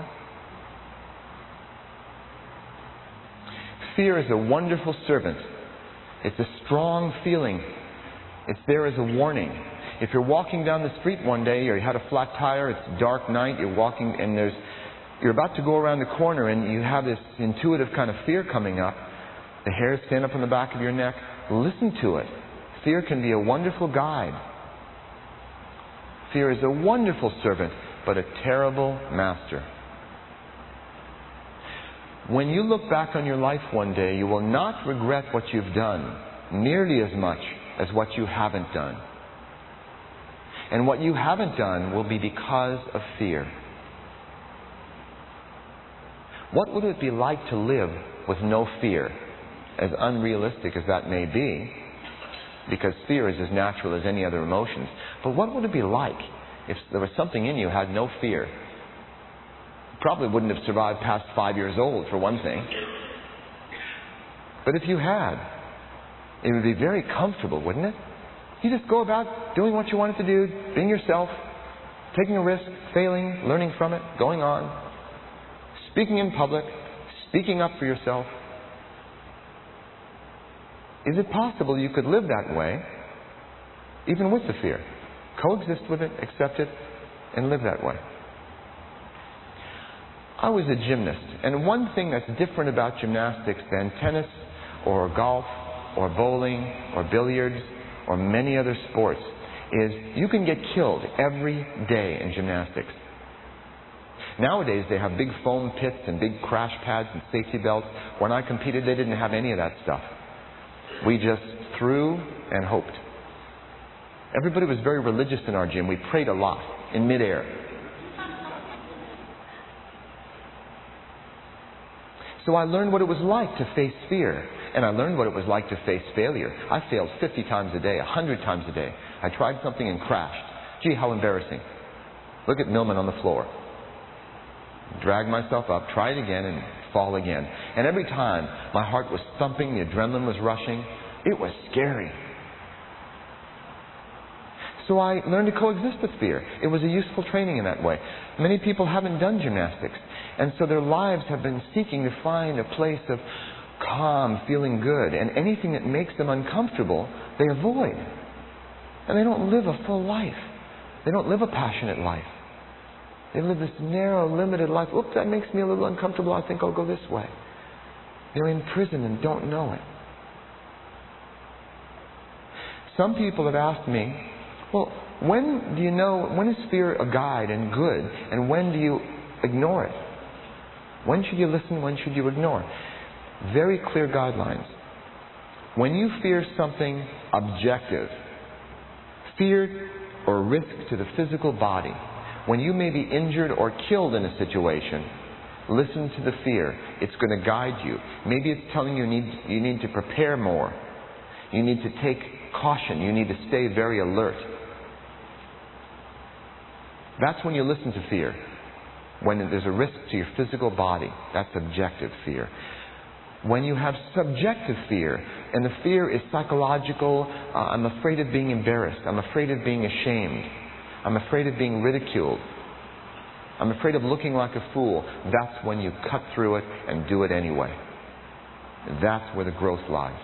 Fear is a wonderful servant. It's a strong feeling. It's there as a warning. If you're walking down the street one day, or you had a flat tire, it's a dark night, you're walking and there's, you're about to go around the corner and you have this intuitive kind of fear coming up, the hairs stand up on the back of your neck, listen to it. Fear can be a wonderful guide. Fear is a wonderful servant, but a terrible master. When you look back on your life one day, you will not regret what you've done nearly as much as what you haven't done. And what you haven't done will be because of fear. What would it be like to live with no fear? As unrealistic as that may be, because fear is as natural as any other emotions. But what would it be like if there was something in you that had no fear? You probably wouldn't have survived past five years old, for one thing. But if you had, it would be very comfortable, wouldn't it? You just go about doing what you wanted to do, being yourself, taking a risk, failing, learning from it, going on, speaking in public, speaking up for yourself. Is it possible you could live that way, even with the fear? Coexist with it, accept it, and live that way. I was a gymnast, and one thing that's different about gymnastics than tennis or golf or bowling or billiards or many other sports is you can get killed every day in gymnastics. Nowadays they have big foam pits and big crash pads and safety belts. When I competed, they didn't have any of that stuff. We just threw and hoped. Everybody was very religious in our gym. We prayed a lot in midair. So I learned what it was like to face fear. And I learned what it was like to face failure. I failed fifty times a day, one hundred times a day. I tried something and crashed. Gee, how embarrassing. Look at Millman on the floor. Drag myself up, try it again, and fall again. And every time, my heart was thumping, the adrenaline was rushing. It was scary. So I learned to coexist with fear. It was a useful training in that way. Many people haven't done gymnastics, and so their lives have been seeking to find a place of calm, feeling good, and anything that makes them uncomfortable, they avoid. And they don't live a full life. They don't live a passionate life. They live this narrow, limited life. Oops, that makes me a little uncomfortable. I think I'll go this way. They're in prison and don't know it. Some people have asked me, well, when do you know, when is fear a guide and good, and when do you ignore it? When should you listen, when should you ignore? Very clear guidelines. When you fear something objective, fear or risk to the physical body, when you may be injured or killed in a situation, listen to the fear. It's going to guide you. Maybe it's telling you need, you need to prepare more. You need to take caution. You need to stay very alert. That's when you listen to fear. When there's a risk to your physical body, that's objective fear. When you have subjective fear, and the fear is psychological, uh, I'm afraid of being embarrassed, I'm afraid of being ashamed, I'm afraid of being ridiculed. I'm afraid of looking like a fool. That's when you cut through it and do it anyway. That's where the growth lies.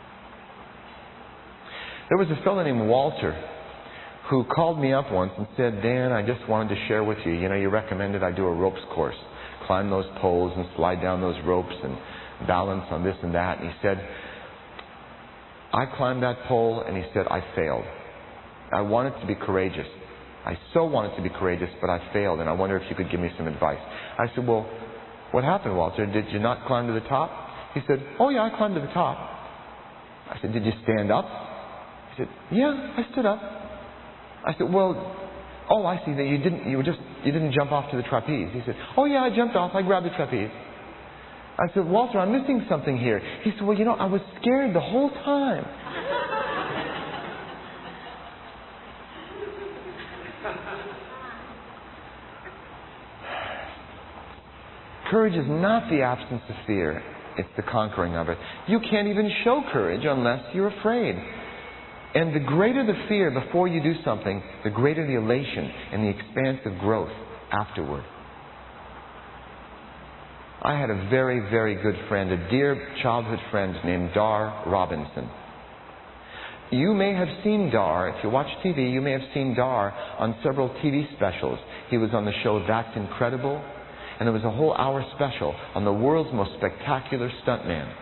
There was a fellow named Walter who called me up once and said, Dan, I just wanted to share with you. You know, you recommended I do a ropes course. Climb those poles and slide down those ropes and balance on this and that. And he said, I climbed that pole, and he said, I failed. I wanted to be courageous. I so wanted to be courageous, but I failed, and I wonder if you could give me some advice. I said, well, what happened, Walter? Did you not climb to the top? He said, oh, yeah, I climbed to the top. I said, did you stand up? He said, yeah, I stood up. I said, well, oh, I see that you didn't, you were just, you didn't jump off to the trapeze. He said, oh, yeah, I jumped off. I grabbed the trapeze. I said, Walter, I'm missing something here. He said, well, you know, I was scared the whole time. Courage is not the absence of fear. It's the conquering of it. You can't even show courage unless you're afraid. And the greater the fear before you do something, the greater the elation and the expansive growth afterward. I had a very, very good friend, a dear childhood friend named Dar Robinson. You may have seen Dar, if you watch T V, you may have seen Dar on several T V specials. He was on the show That's Incredible, and there was a whole hour special on the world's most spectacular stuntman.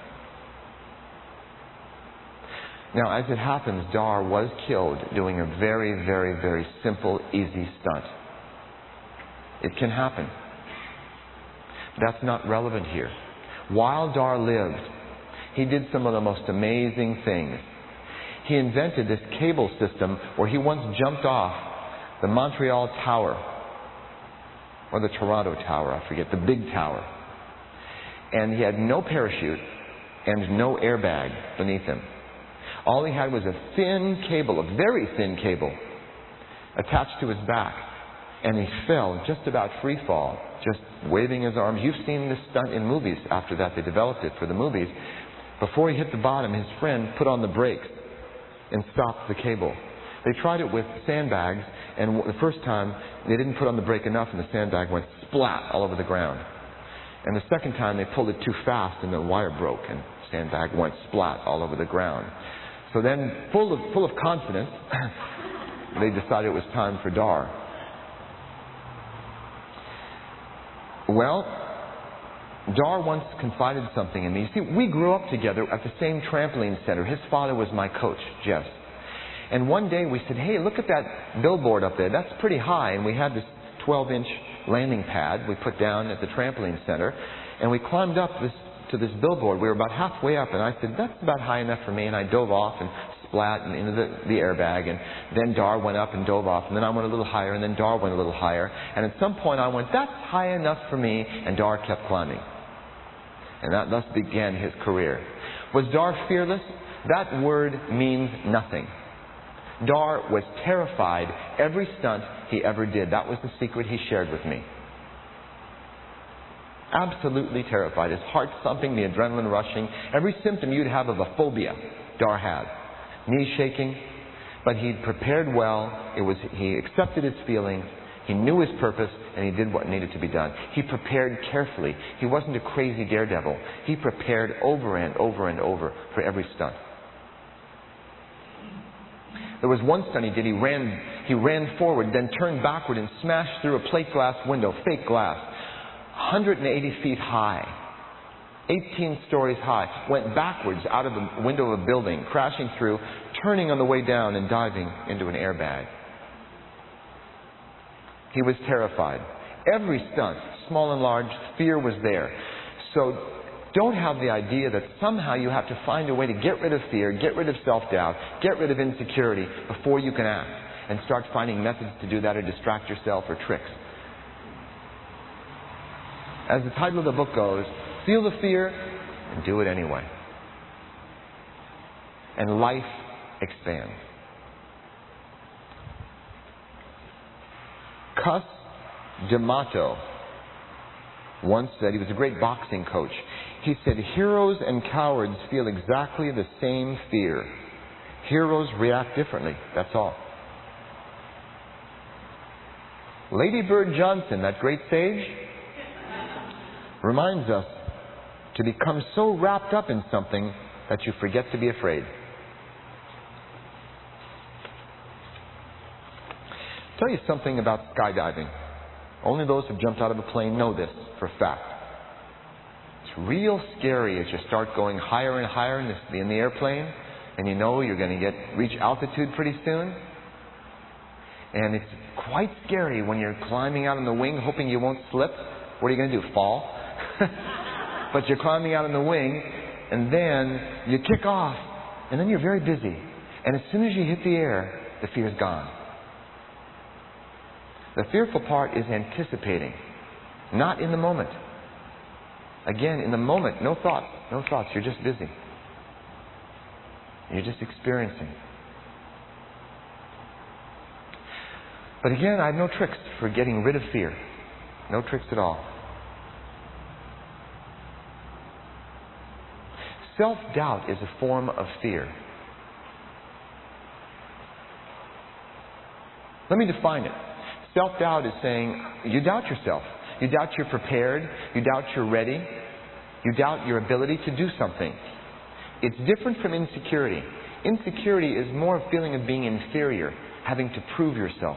Now, as it happens, Dar was killed doing a very, very, very simple, easy stunt. It can happen. That's not relevant here. While Dar lived, he did some of the most amazing things. He invented this cable system where he once jumped off the Montreal Tower, or the Toronto Tower, I forget, the big tower. And he had no parachute and no airbag beneath him. All he had was a thin cable, a very thin cable, attached to his back. And he fell just about free fall, just waving his arms. You've seen this stunt in movies. After that, they developed it for the movies. Before he hit the bottom, his friend put on the brakes and stopped the cable. They tried it with sandbags, and the first time, they didn't put on the brake enough, and the sandbag went splat all over the ground. And the second time, they pulled it too fast, and the wire broke, and the sandbag went splat all over the ground. So then, full of, full of confidence, they decided it was time for Dar. Well, Dar once confided something in me. You see, we grew up together at the same trampoline center. His father was my coach, Jess. And one day we said, hey, look at that billboard up there. That's pretty high. And we had this twelve-inch landing pad we put down at the trampoline center. And we climbed up this to this billboard. We were about halfway up. And I said, that's about high enough for me. And I dove off and splat and into the, the airbag. And then Dar went up and dove off. And then I went a little higher. And then Dar went a little higher. And at some point I went, that's high enough for me. And Dar kept climbing. And that thus began his career. Was Dar fearless? That word means nothing. Dar was terrified every stunt he ever did. That was the secret he shared with me. Absolutely terrified. His heart thumping, the adrenaline rushing. Every symptom you'd have of a phobia, Dar had. Knees shaking. But he'd prepared well. It was, he accepted his feelings. He knew his purpose, and he did what needed to be done. He prepared carefully. He wasn't a crazy daredevil. He prepared over and over and over for every stunt. There was one stunt he did. He ran, he ran forward, then turned backward and smashed through a plate glass window, fake glass, one hundred eighty feet high, eighteen stories high. Went backwards out of the window of a building, crashing through, turning on the way down and diving into an airbag. He was terrified. Every stunt, small and large, fear was there. So don't have the idea that somehow you have to find a way to get rid of fear, get rid of self-doubt, get rid of insecurity before you can act, and start finding methods to do that or distract yourself or tricks. As the title of the book goes, feel the fear and do it anyway. And life expands. Cus D'Amato once said, he was a great boxing coach, he said, heroes and cowards feel exactly the same fear. Heroes react differently, that's all. Lady Bird Johnson, that great sage, reminds us to become so wrapped up in something that you forget to be afraid. I'll tell you something about skydiving. Only those who've jumped out of a plane know this for a fact. It's real scary as you start going higher and higher in the, in the airplane, and you know you're going to get reach altitude pretty soon. And it's quite scary when you're climbing out on the wing, hoping you won't slip. What are you going to do, fall? But you're climbing out on the wing, and then you kick off, and then you're very busy. And as soon as you hit the air, the fear's gone. The fearful part is anticipating, not in the moment. Again, in the moment, no thoughts, no thoughts. You're just busy. You're just experiencing. But again, I have no tricks for getting rid of fear. No tricks at all. Self-doubt is a form of fear. Let me define it. Self-doubt is saying you doubt yourself. You doubt you're prepared. You doubt you're ready. You doubt your ability to do something. It's different from insecurity. Insecurity is more a feeling of being inferior, having to prove yourself.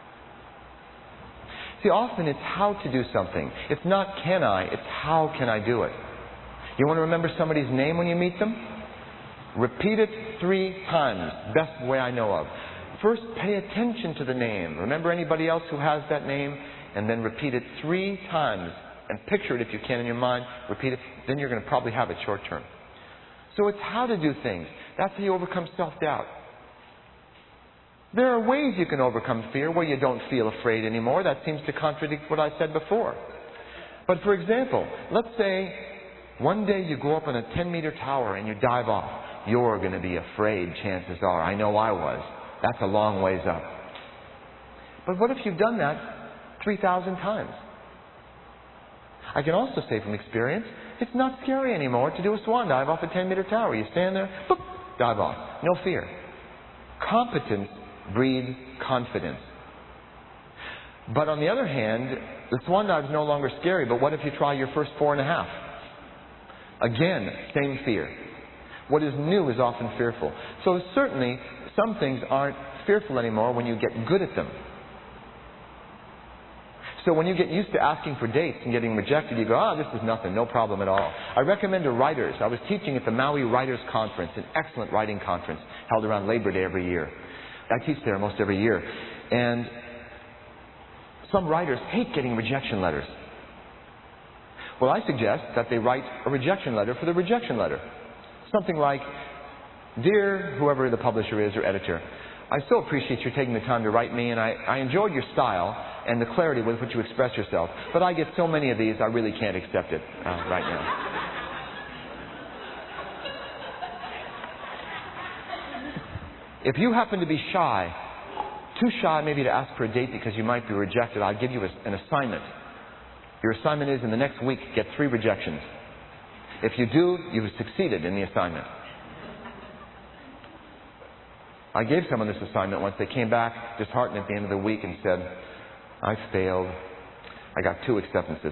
See, often it's how to do something. It's not can I, it's how can I do it. You want to remember somebody's name when you meet them? Repeat it three times. Best way I know of. First, pay attention to the name. Remember anybody else who has that name? And then repeat it three times. And picture it if you can in your mind. Repeat it. Then you're going to probably have it short term. So it's how to do things. That's how you overcome self-doubt. There are ways you can overcome fear where you don't feel afraid anymore. That seems to contradict what I said before. But for example, let's say one day you go up on a ten meter tower and you dive off. You're going to be afraid, chances are. I know I was. That's a long ways up. But what if you've done that three thousand times? I can also say from experience, it's not scary anymore to do a swan dive off a ten meter tower. You stand there, boop, dive off. No fear. Competence breeds confidence. But on the other hand, the swan dive is no longer scary, but what if you try your first four and a half? Again, same fear. What is new is often fearful. So certainly, some things aren't fearful anymore when you get good at them. So when you get used to asking for dates and getting rejected, you go, ah, oh, this is nothing, no problem at all. I recommend to writers. I was teaching at the Maui Writers Conference, an excellent writing conference held around Labor Day every year. I teach there almost every year. And some writers hate getting rejection letters. Well, I suggest that they write a rejection letter for the rejection letter. Something like, Dear whoever the publisher is or editor, I so appreciate you taking the time to write me, and I, I enjoyed your style and the clarity with which you express yourself, but I get so many of these I really can't accept it uh, right now. If you happen to be shy, too shy maybe to ask for a date because you might be rejected, I'll give you a, an assignment. Your assignment is in the next week, get three rejections. If you do, you've succeeded in the assignment. I gave someone this assignment once. They came back disheartened at the end of the week and said, I failed. I got two acceptances.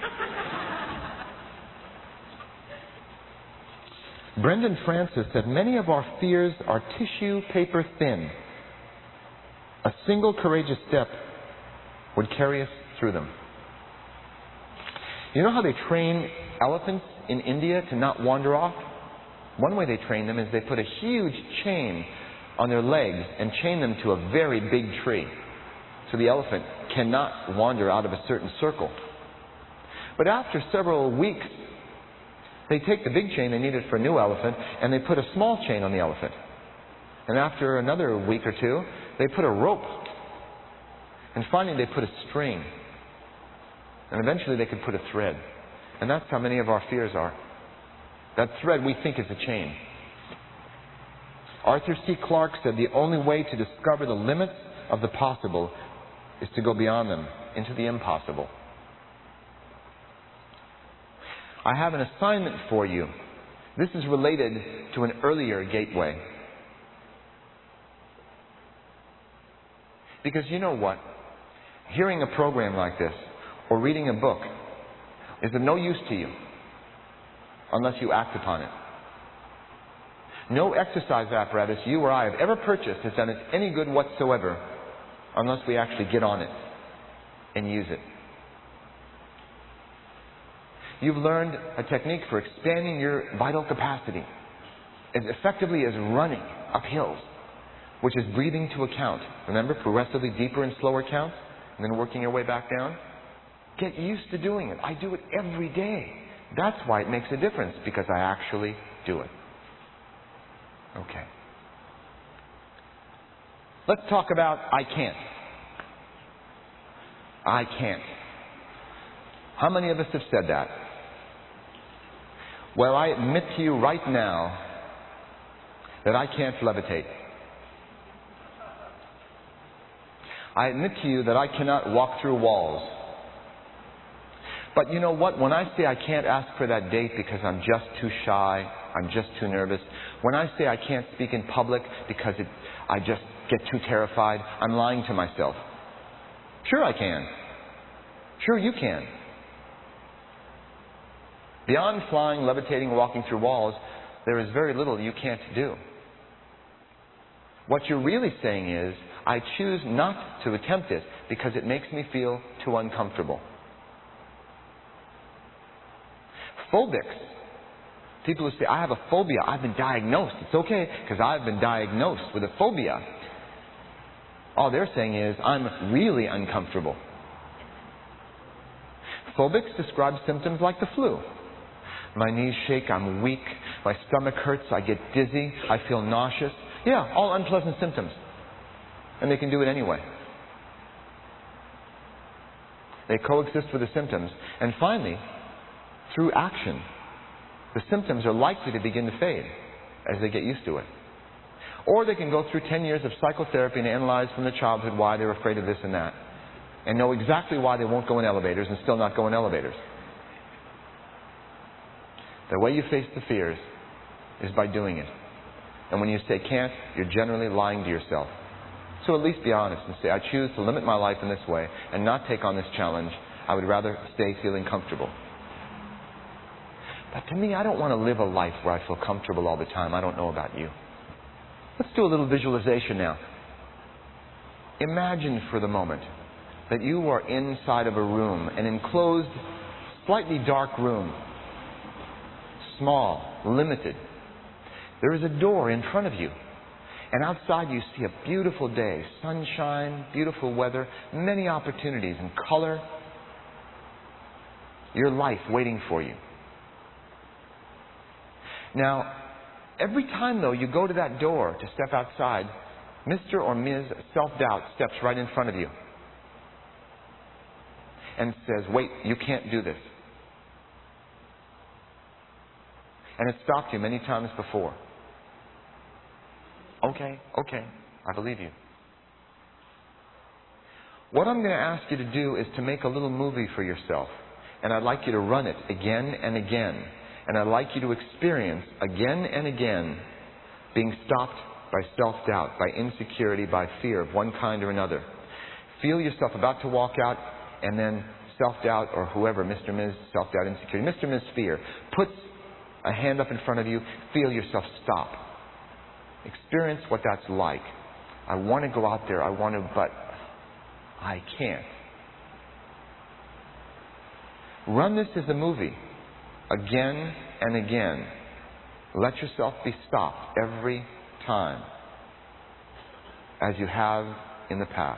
Brendan Francis said, many of our fears are tissue paper thin. A single courageous step would carry us through them. You know how they train elephants in India to not wander off? One way they train them is they put a huge chain on their legs and chain them to a very big tree. So the elephant cannot wander out of a certain circle. But after several weeks, they take the big chain they needed for a new elephant and they put a small chain on the elephant. And after another week or two, they put a rope. And finally they put a string. And eventually they could put a thread. And that's how many of our fears are. That thread we think is a chain. Arthur C. Clarke said the only way to discover the limits of the possible is to go beyond them, into the impossible. I have an assignment for you. This is related to an earlier gateway. Because you know what? Hearing a program like this or reading a book is of no use to you unless you act upon it. No exercise apparatus you or I have ever purchased has done us any good whatsoever unless we actually get on it and use it. You've learned a technique for expanding your vital capacity as effectively as running up hills, which is breathing to a count. Remember, progressively deeper and slower counts, and then working your way back down? Get used to doing it. I do it every day. That's why it makes a difference, because I actually do it. Okay. Let's talk about I can't. I can't. How many of us have said that? Well, I admit to you right now that I can't levitate. I admit to you that I cannot walk through walls. But you know what? When I say I can't ask for that date because I'm just too shy, I'm just too nervous, when I say I can't speak in public because it, I just get too terrified, I'm lying to myself. Sure I can. Sure you can. Beyond flying, levitating, walking through walls, there is very little you can't do. What you're really saying is, I choose not to attempt it because it makes me feel too uncomfortable. Phobics. People who say, I have a phobia, I've been diagnosed. It's okay because I've been diagnosed with a phobia. All they're saying is, I'm really uncomfortable. Phobics describe symptoms like the flu. My knees shake, I'm weak, my stomach hurts, I get dizzy, I feel nauseous. Yeah, all unpleasant symptoms. And they can do it anyway. They coexist with the symptoms. And finally, through action, the symptoms are likely to begin to fade as they get used to it. Or they can go through ten years of psychotherapy and analyze from their childhood why they're afraid of this and that, and know exactly why they won't go in elevators and still not go in elevators. The way you face the fears is by doing it. And when you say can't, you're generally lying to yourself. So at least be honest and say, I choose to limit my life in this way and not take on this challenge. I would rather stay feeling comfortable. But to me, I don't want to live a life where I feel comfortable all the time. I don't know about you. Let's do a little visualization now. Imagine for the moment that you are inside of a room, an enclosed, slightly dark room. Small, limited. There is a door in front of you. And outside you see a beautiful day, sunshine, beautiful weather, many opportunities and color. Your life waiting for you. Now, every time though you go to that door to step outside, Mister or Miz Self-Doubt steps right in front of you and says, wait, you can't do this. And it stopped you many times before. Okay, okay, I believe you. What I'm going to ask you to do is to make a little movie for yourself. And I'd like you to run it again and again. And I'd like you to experience again and again being stopped by self-doubt, by insecurity, by fear of one kind or another. Feel yourself about to walk out, and then self-doubt, or whoever, Mister Miz Self-Doubt, insecurity, Mister Miz Fear, puts a hand up in front of you. Feel yourself stop. Experience what that's like. I want to go out there, I want to, but I can't. Run this as a movie. Again and again. Let yourself be stopped every time, as you have in the past.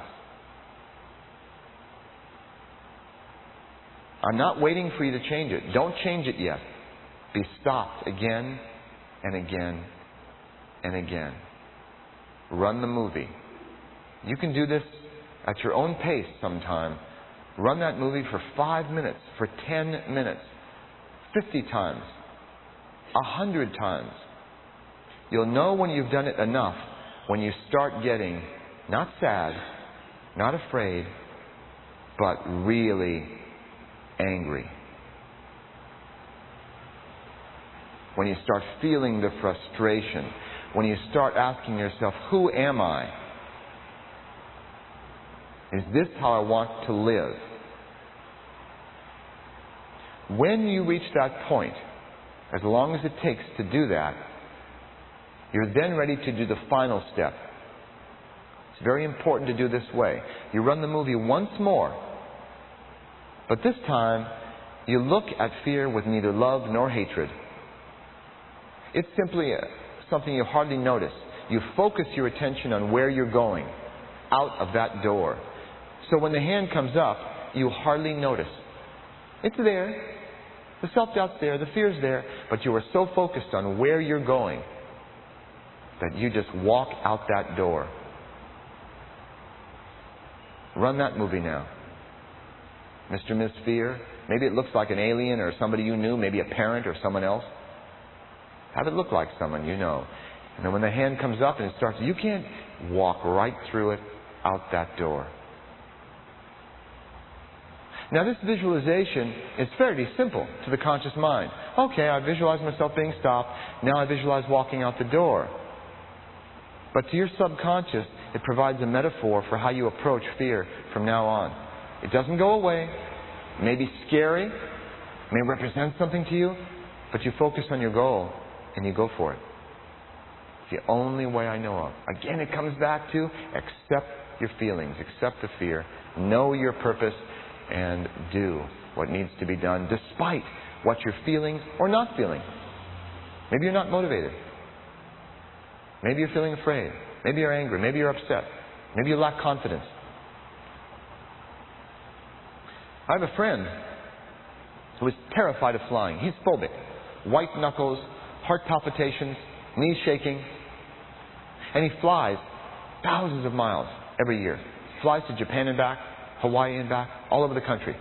I'm not waiting for you to change it. Don't change it yet. Be stopped again and again and again. Run the movie. You can do this at your own pace sometime. Run that movie for five minutes, for ten minutes, fifty times, a hundred times. You'll know when you've done it enough when you start getting not sad, not afraid, but really angry. When you start feeling the frustration, when you start asking yourself, who am I? Is this how I want to live? When you reach that point, as long as it takes to do that, you're then ready to do the final step. It's very important to do this way. You run the movie once more, but this time you look at fear with neither love nor hatred. It's simply a, something you hardly notice. You focus your attention on where you're going, out of that door. So when the hand comes up, you hardly notice. It's there. The self-doubt's there. The fear's there. But you are so focused on where you're going that you just walk out that door. Run that movie now. Mister and Miz Fear. Maybe it looks like an alien or somebody you knew, maybe a parent or someone else. Have it look like someone you know. And then when the hand comes up and it starts, you can't walk right through it, out that door. Now this visualization is fairly simple to the conscious mind. Okay, I visualize myself being stopped. Now I visualize walking out the door. But to your subconscious, it provides a metaphor for how you approach fear from now on. It doesn't go away. It may be scary. It may represent something to you. But you focus on your goal and you go for it. It's the only way I know of. Again, it comes back to accept your feelings, accept the fear, know your purpose, and do what needs to be done despite what you're feeling or not feeling. Maybe you're not motivated. Maybe you're feeling afraid. Maybe you're angry. Maybe you're upset. Maybe you lack confidence. I have a friend who is terrified of flying. He's phobic. White knuckles, heart palpitations, knees shaking. And he flies thousands of miles every year. Flies to Japan and back, Hawaii and back, all over the country.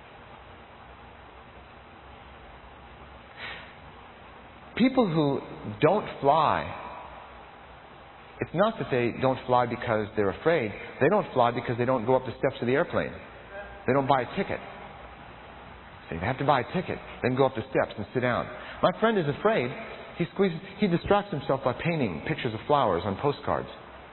People who don't fly, it's not that they don't fly because they're afraid. They don't fly because they don't go up the steps of the airplane. They don't buy a ticket. So they have to buy a ticket, then go up the steps and sit down. My friend is afraid. He squeezes, he distracts himself by painting pictures of flowers on postcards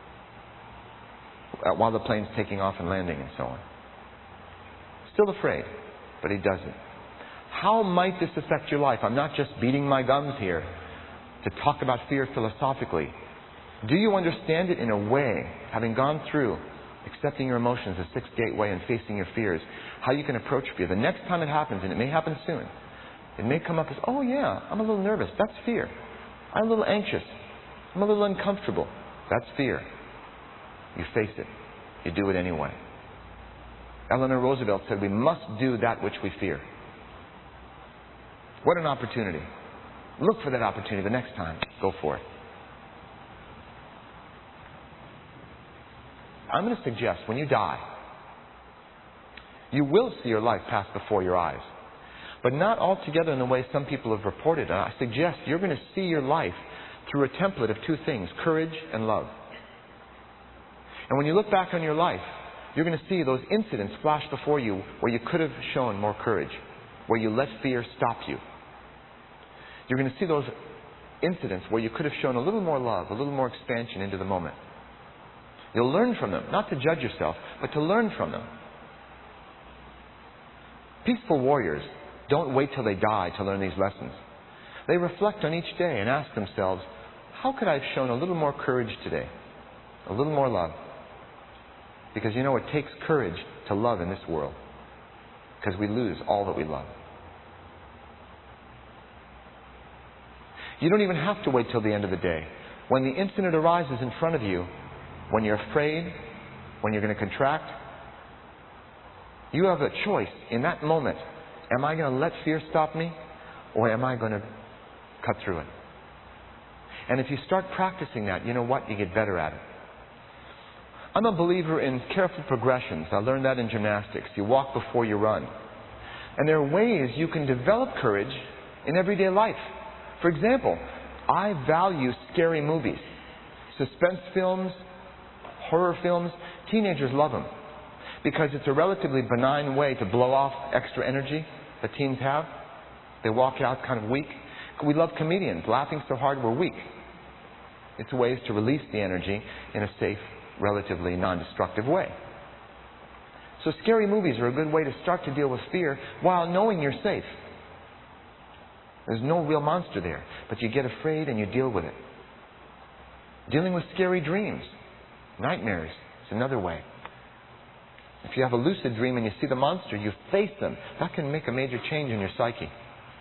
while the plane's taking off and landing and so on. Still afraid, but he does it. How might this affect your life? I'm not just beating my gums here to talk about fear philosophically. Do you understand it in a way, having gone through accepting your emotions, the sixth gateway, and facing your fears, how you can approach fear? The next time it happens, and it may happen soon, it may come up as, oh yeah, I'm a little nervous. That's fear. I'm a little anxious. I'm a little uncomfortable. That's fear. You face it. You do it anyway. Eleanor Roosevelt said we must do that which we fear. What an opportunity. Look for that opportunity the next time. Go for it. I'm going to suggest when you die, you will see your life pass before your eyes. But not altogether in the way some people have reported. I suggest you're going to see your life through a template of two things, courage and love. And when you look back on your life, you're going to see those incidents flash before you where you could have shown more courage, where you let fear stop you. You're going to see those incidents where you could have shown a little more love, a little more expansion into the moment. You'll learn from them, not to judge yourself, but to learn from them. Peaceful warriors don't wait till they die to learn these lessons. They reflect on each day and ask themselves, how could I have shown a little more courage today? A little more love? Because you know it takes courage to love in this world. Because we lose all that we love. You don't even have to wait till the end of the day. When the incident arises in front of you, when you're afraid, when you're going to contract, you have a choice in that moment. Am I going to let fear stop me? Or am I going to cut through it? And if you start practicing that, you know what? You get better at it. I'm a believer in careful progressions. I learned that in gymnastics. You walk before you run. And there are ways you can develop courage in everyday life. For example, I value scary movies. Suspense films, horror films, teenagers love them. Because it's a relatively benign way to blow off extra energy that teens have. They walk out kind of weak. We love comedians. Laughing so hard we're weak. It's ways to release the energy in a safe, relatively non-destructive way. So scary movies are a good way to start to deal with fear while knowing you're safe. There's no real monster there, but you get afraid and you deal with it. Dealing with scary dreams, nightmares, is another way. If you have a lucid dream and you see the monster, you face them. That can make a major change in your psyche.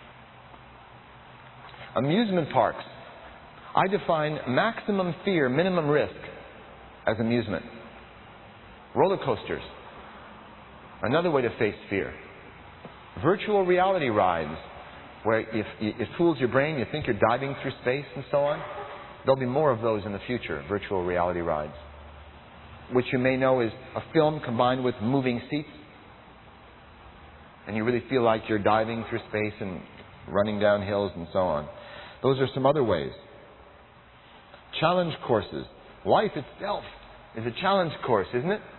Amusement parks. I define maximum fear, minimum risk as amusement. Roller coasters. Another way to face fear. Virtual reality rides, where if it fools your brain, you think you're diving through space and so on. There'll be more of those in the future, virtual reality rides, which you may know is a film combined with moving seats. And you really feel like you're diving through space and running down hills and so on. Those are some other ways. Challenge courses. Life itself is a challenge course, isn't it?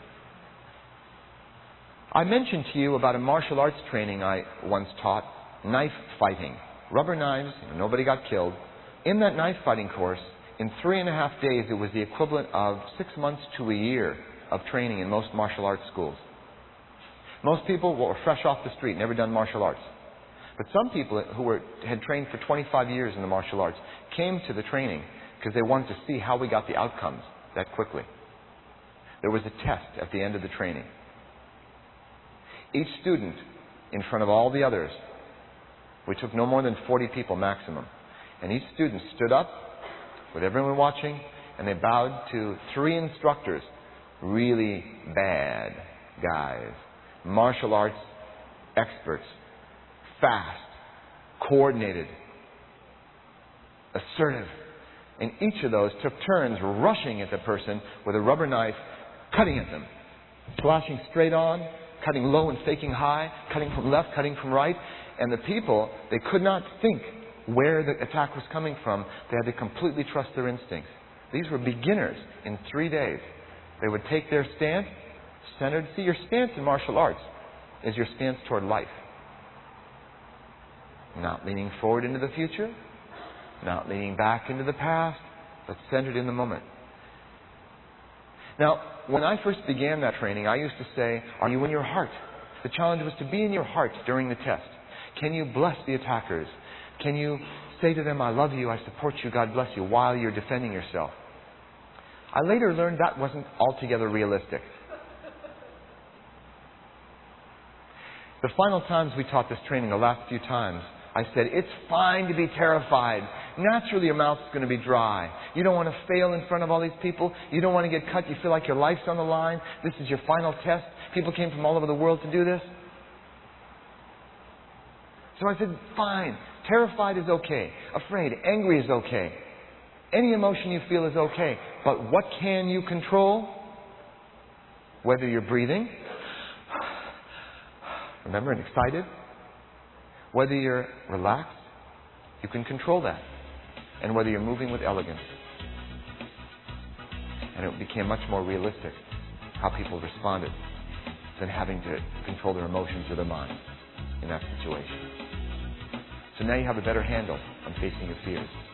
I mentioned to you about a martial arts training I once taught, knife fighting. Rubber knives, nobody got killed. In that knife fighting course, in three and a half days, it was the equivalent of six months to a year of training in most martial arts schools. Most people were fresh off the street, never done martial arts. But some people who were, had trained for twenty-five years in the martial arts came to the training because they wanted to see how we got the outcomes that quickly. There was a test at the end of the training. Each student, in front of all the others, we took no more than forty people maximum, and each student stood up with everyone watching, and they bowed to three instructors, really bad guys, martial arts experts, fast, coordinated, assertive. And each of those took turns rushing at the person with a rubber knife, cutting at them, slashing straight on, cutting low and faking high, cutting from left, cutting from right. And the people, they could not think where the attack was coming from. They had to completely trust their instincts. These were beginners in three days. They would take their stance, centered. See, your stance in martial arts is your stance toward life. Not leaning forward into the future, not leaning back into the past, but centered in the moment. Now, when I first began that training, I used to say, are you in your heart? The challenge was to be in your heart during the test. Can you bless the attackers? Can you say to them, I love you, I support you, God bless you, while you're defending yourself? I later learned that wasn't altogether realistic. The final times we taught this training, the last few times, I said, it's fine to be terrified. Naturally, your mouth's going to be dry. You don't want to fail in front of all these people. You don't want to get cut. You feel like your life's on the line. This is your final test. People came from all over the world to do this. So I said, fine. Terrified is okay. Afraid, angry is okay. Any emotion you feel is okay. But what can you control? Whether you're breathing, remember, and excited. Whether you're relaxed, you can control that. And whether you're moving with elegance. And it became much more realistic how people responded than having to control their emotions or their minds in that situation. So now you have a better handle on facing your fears.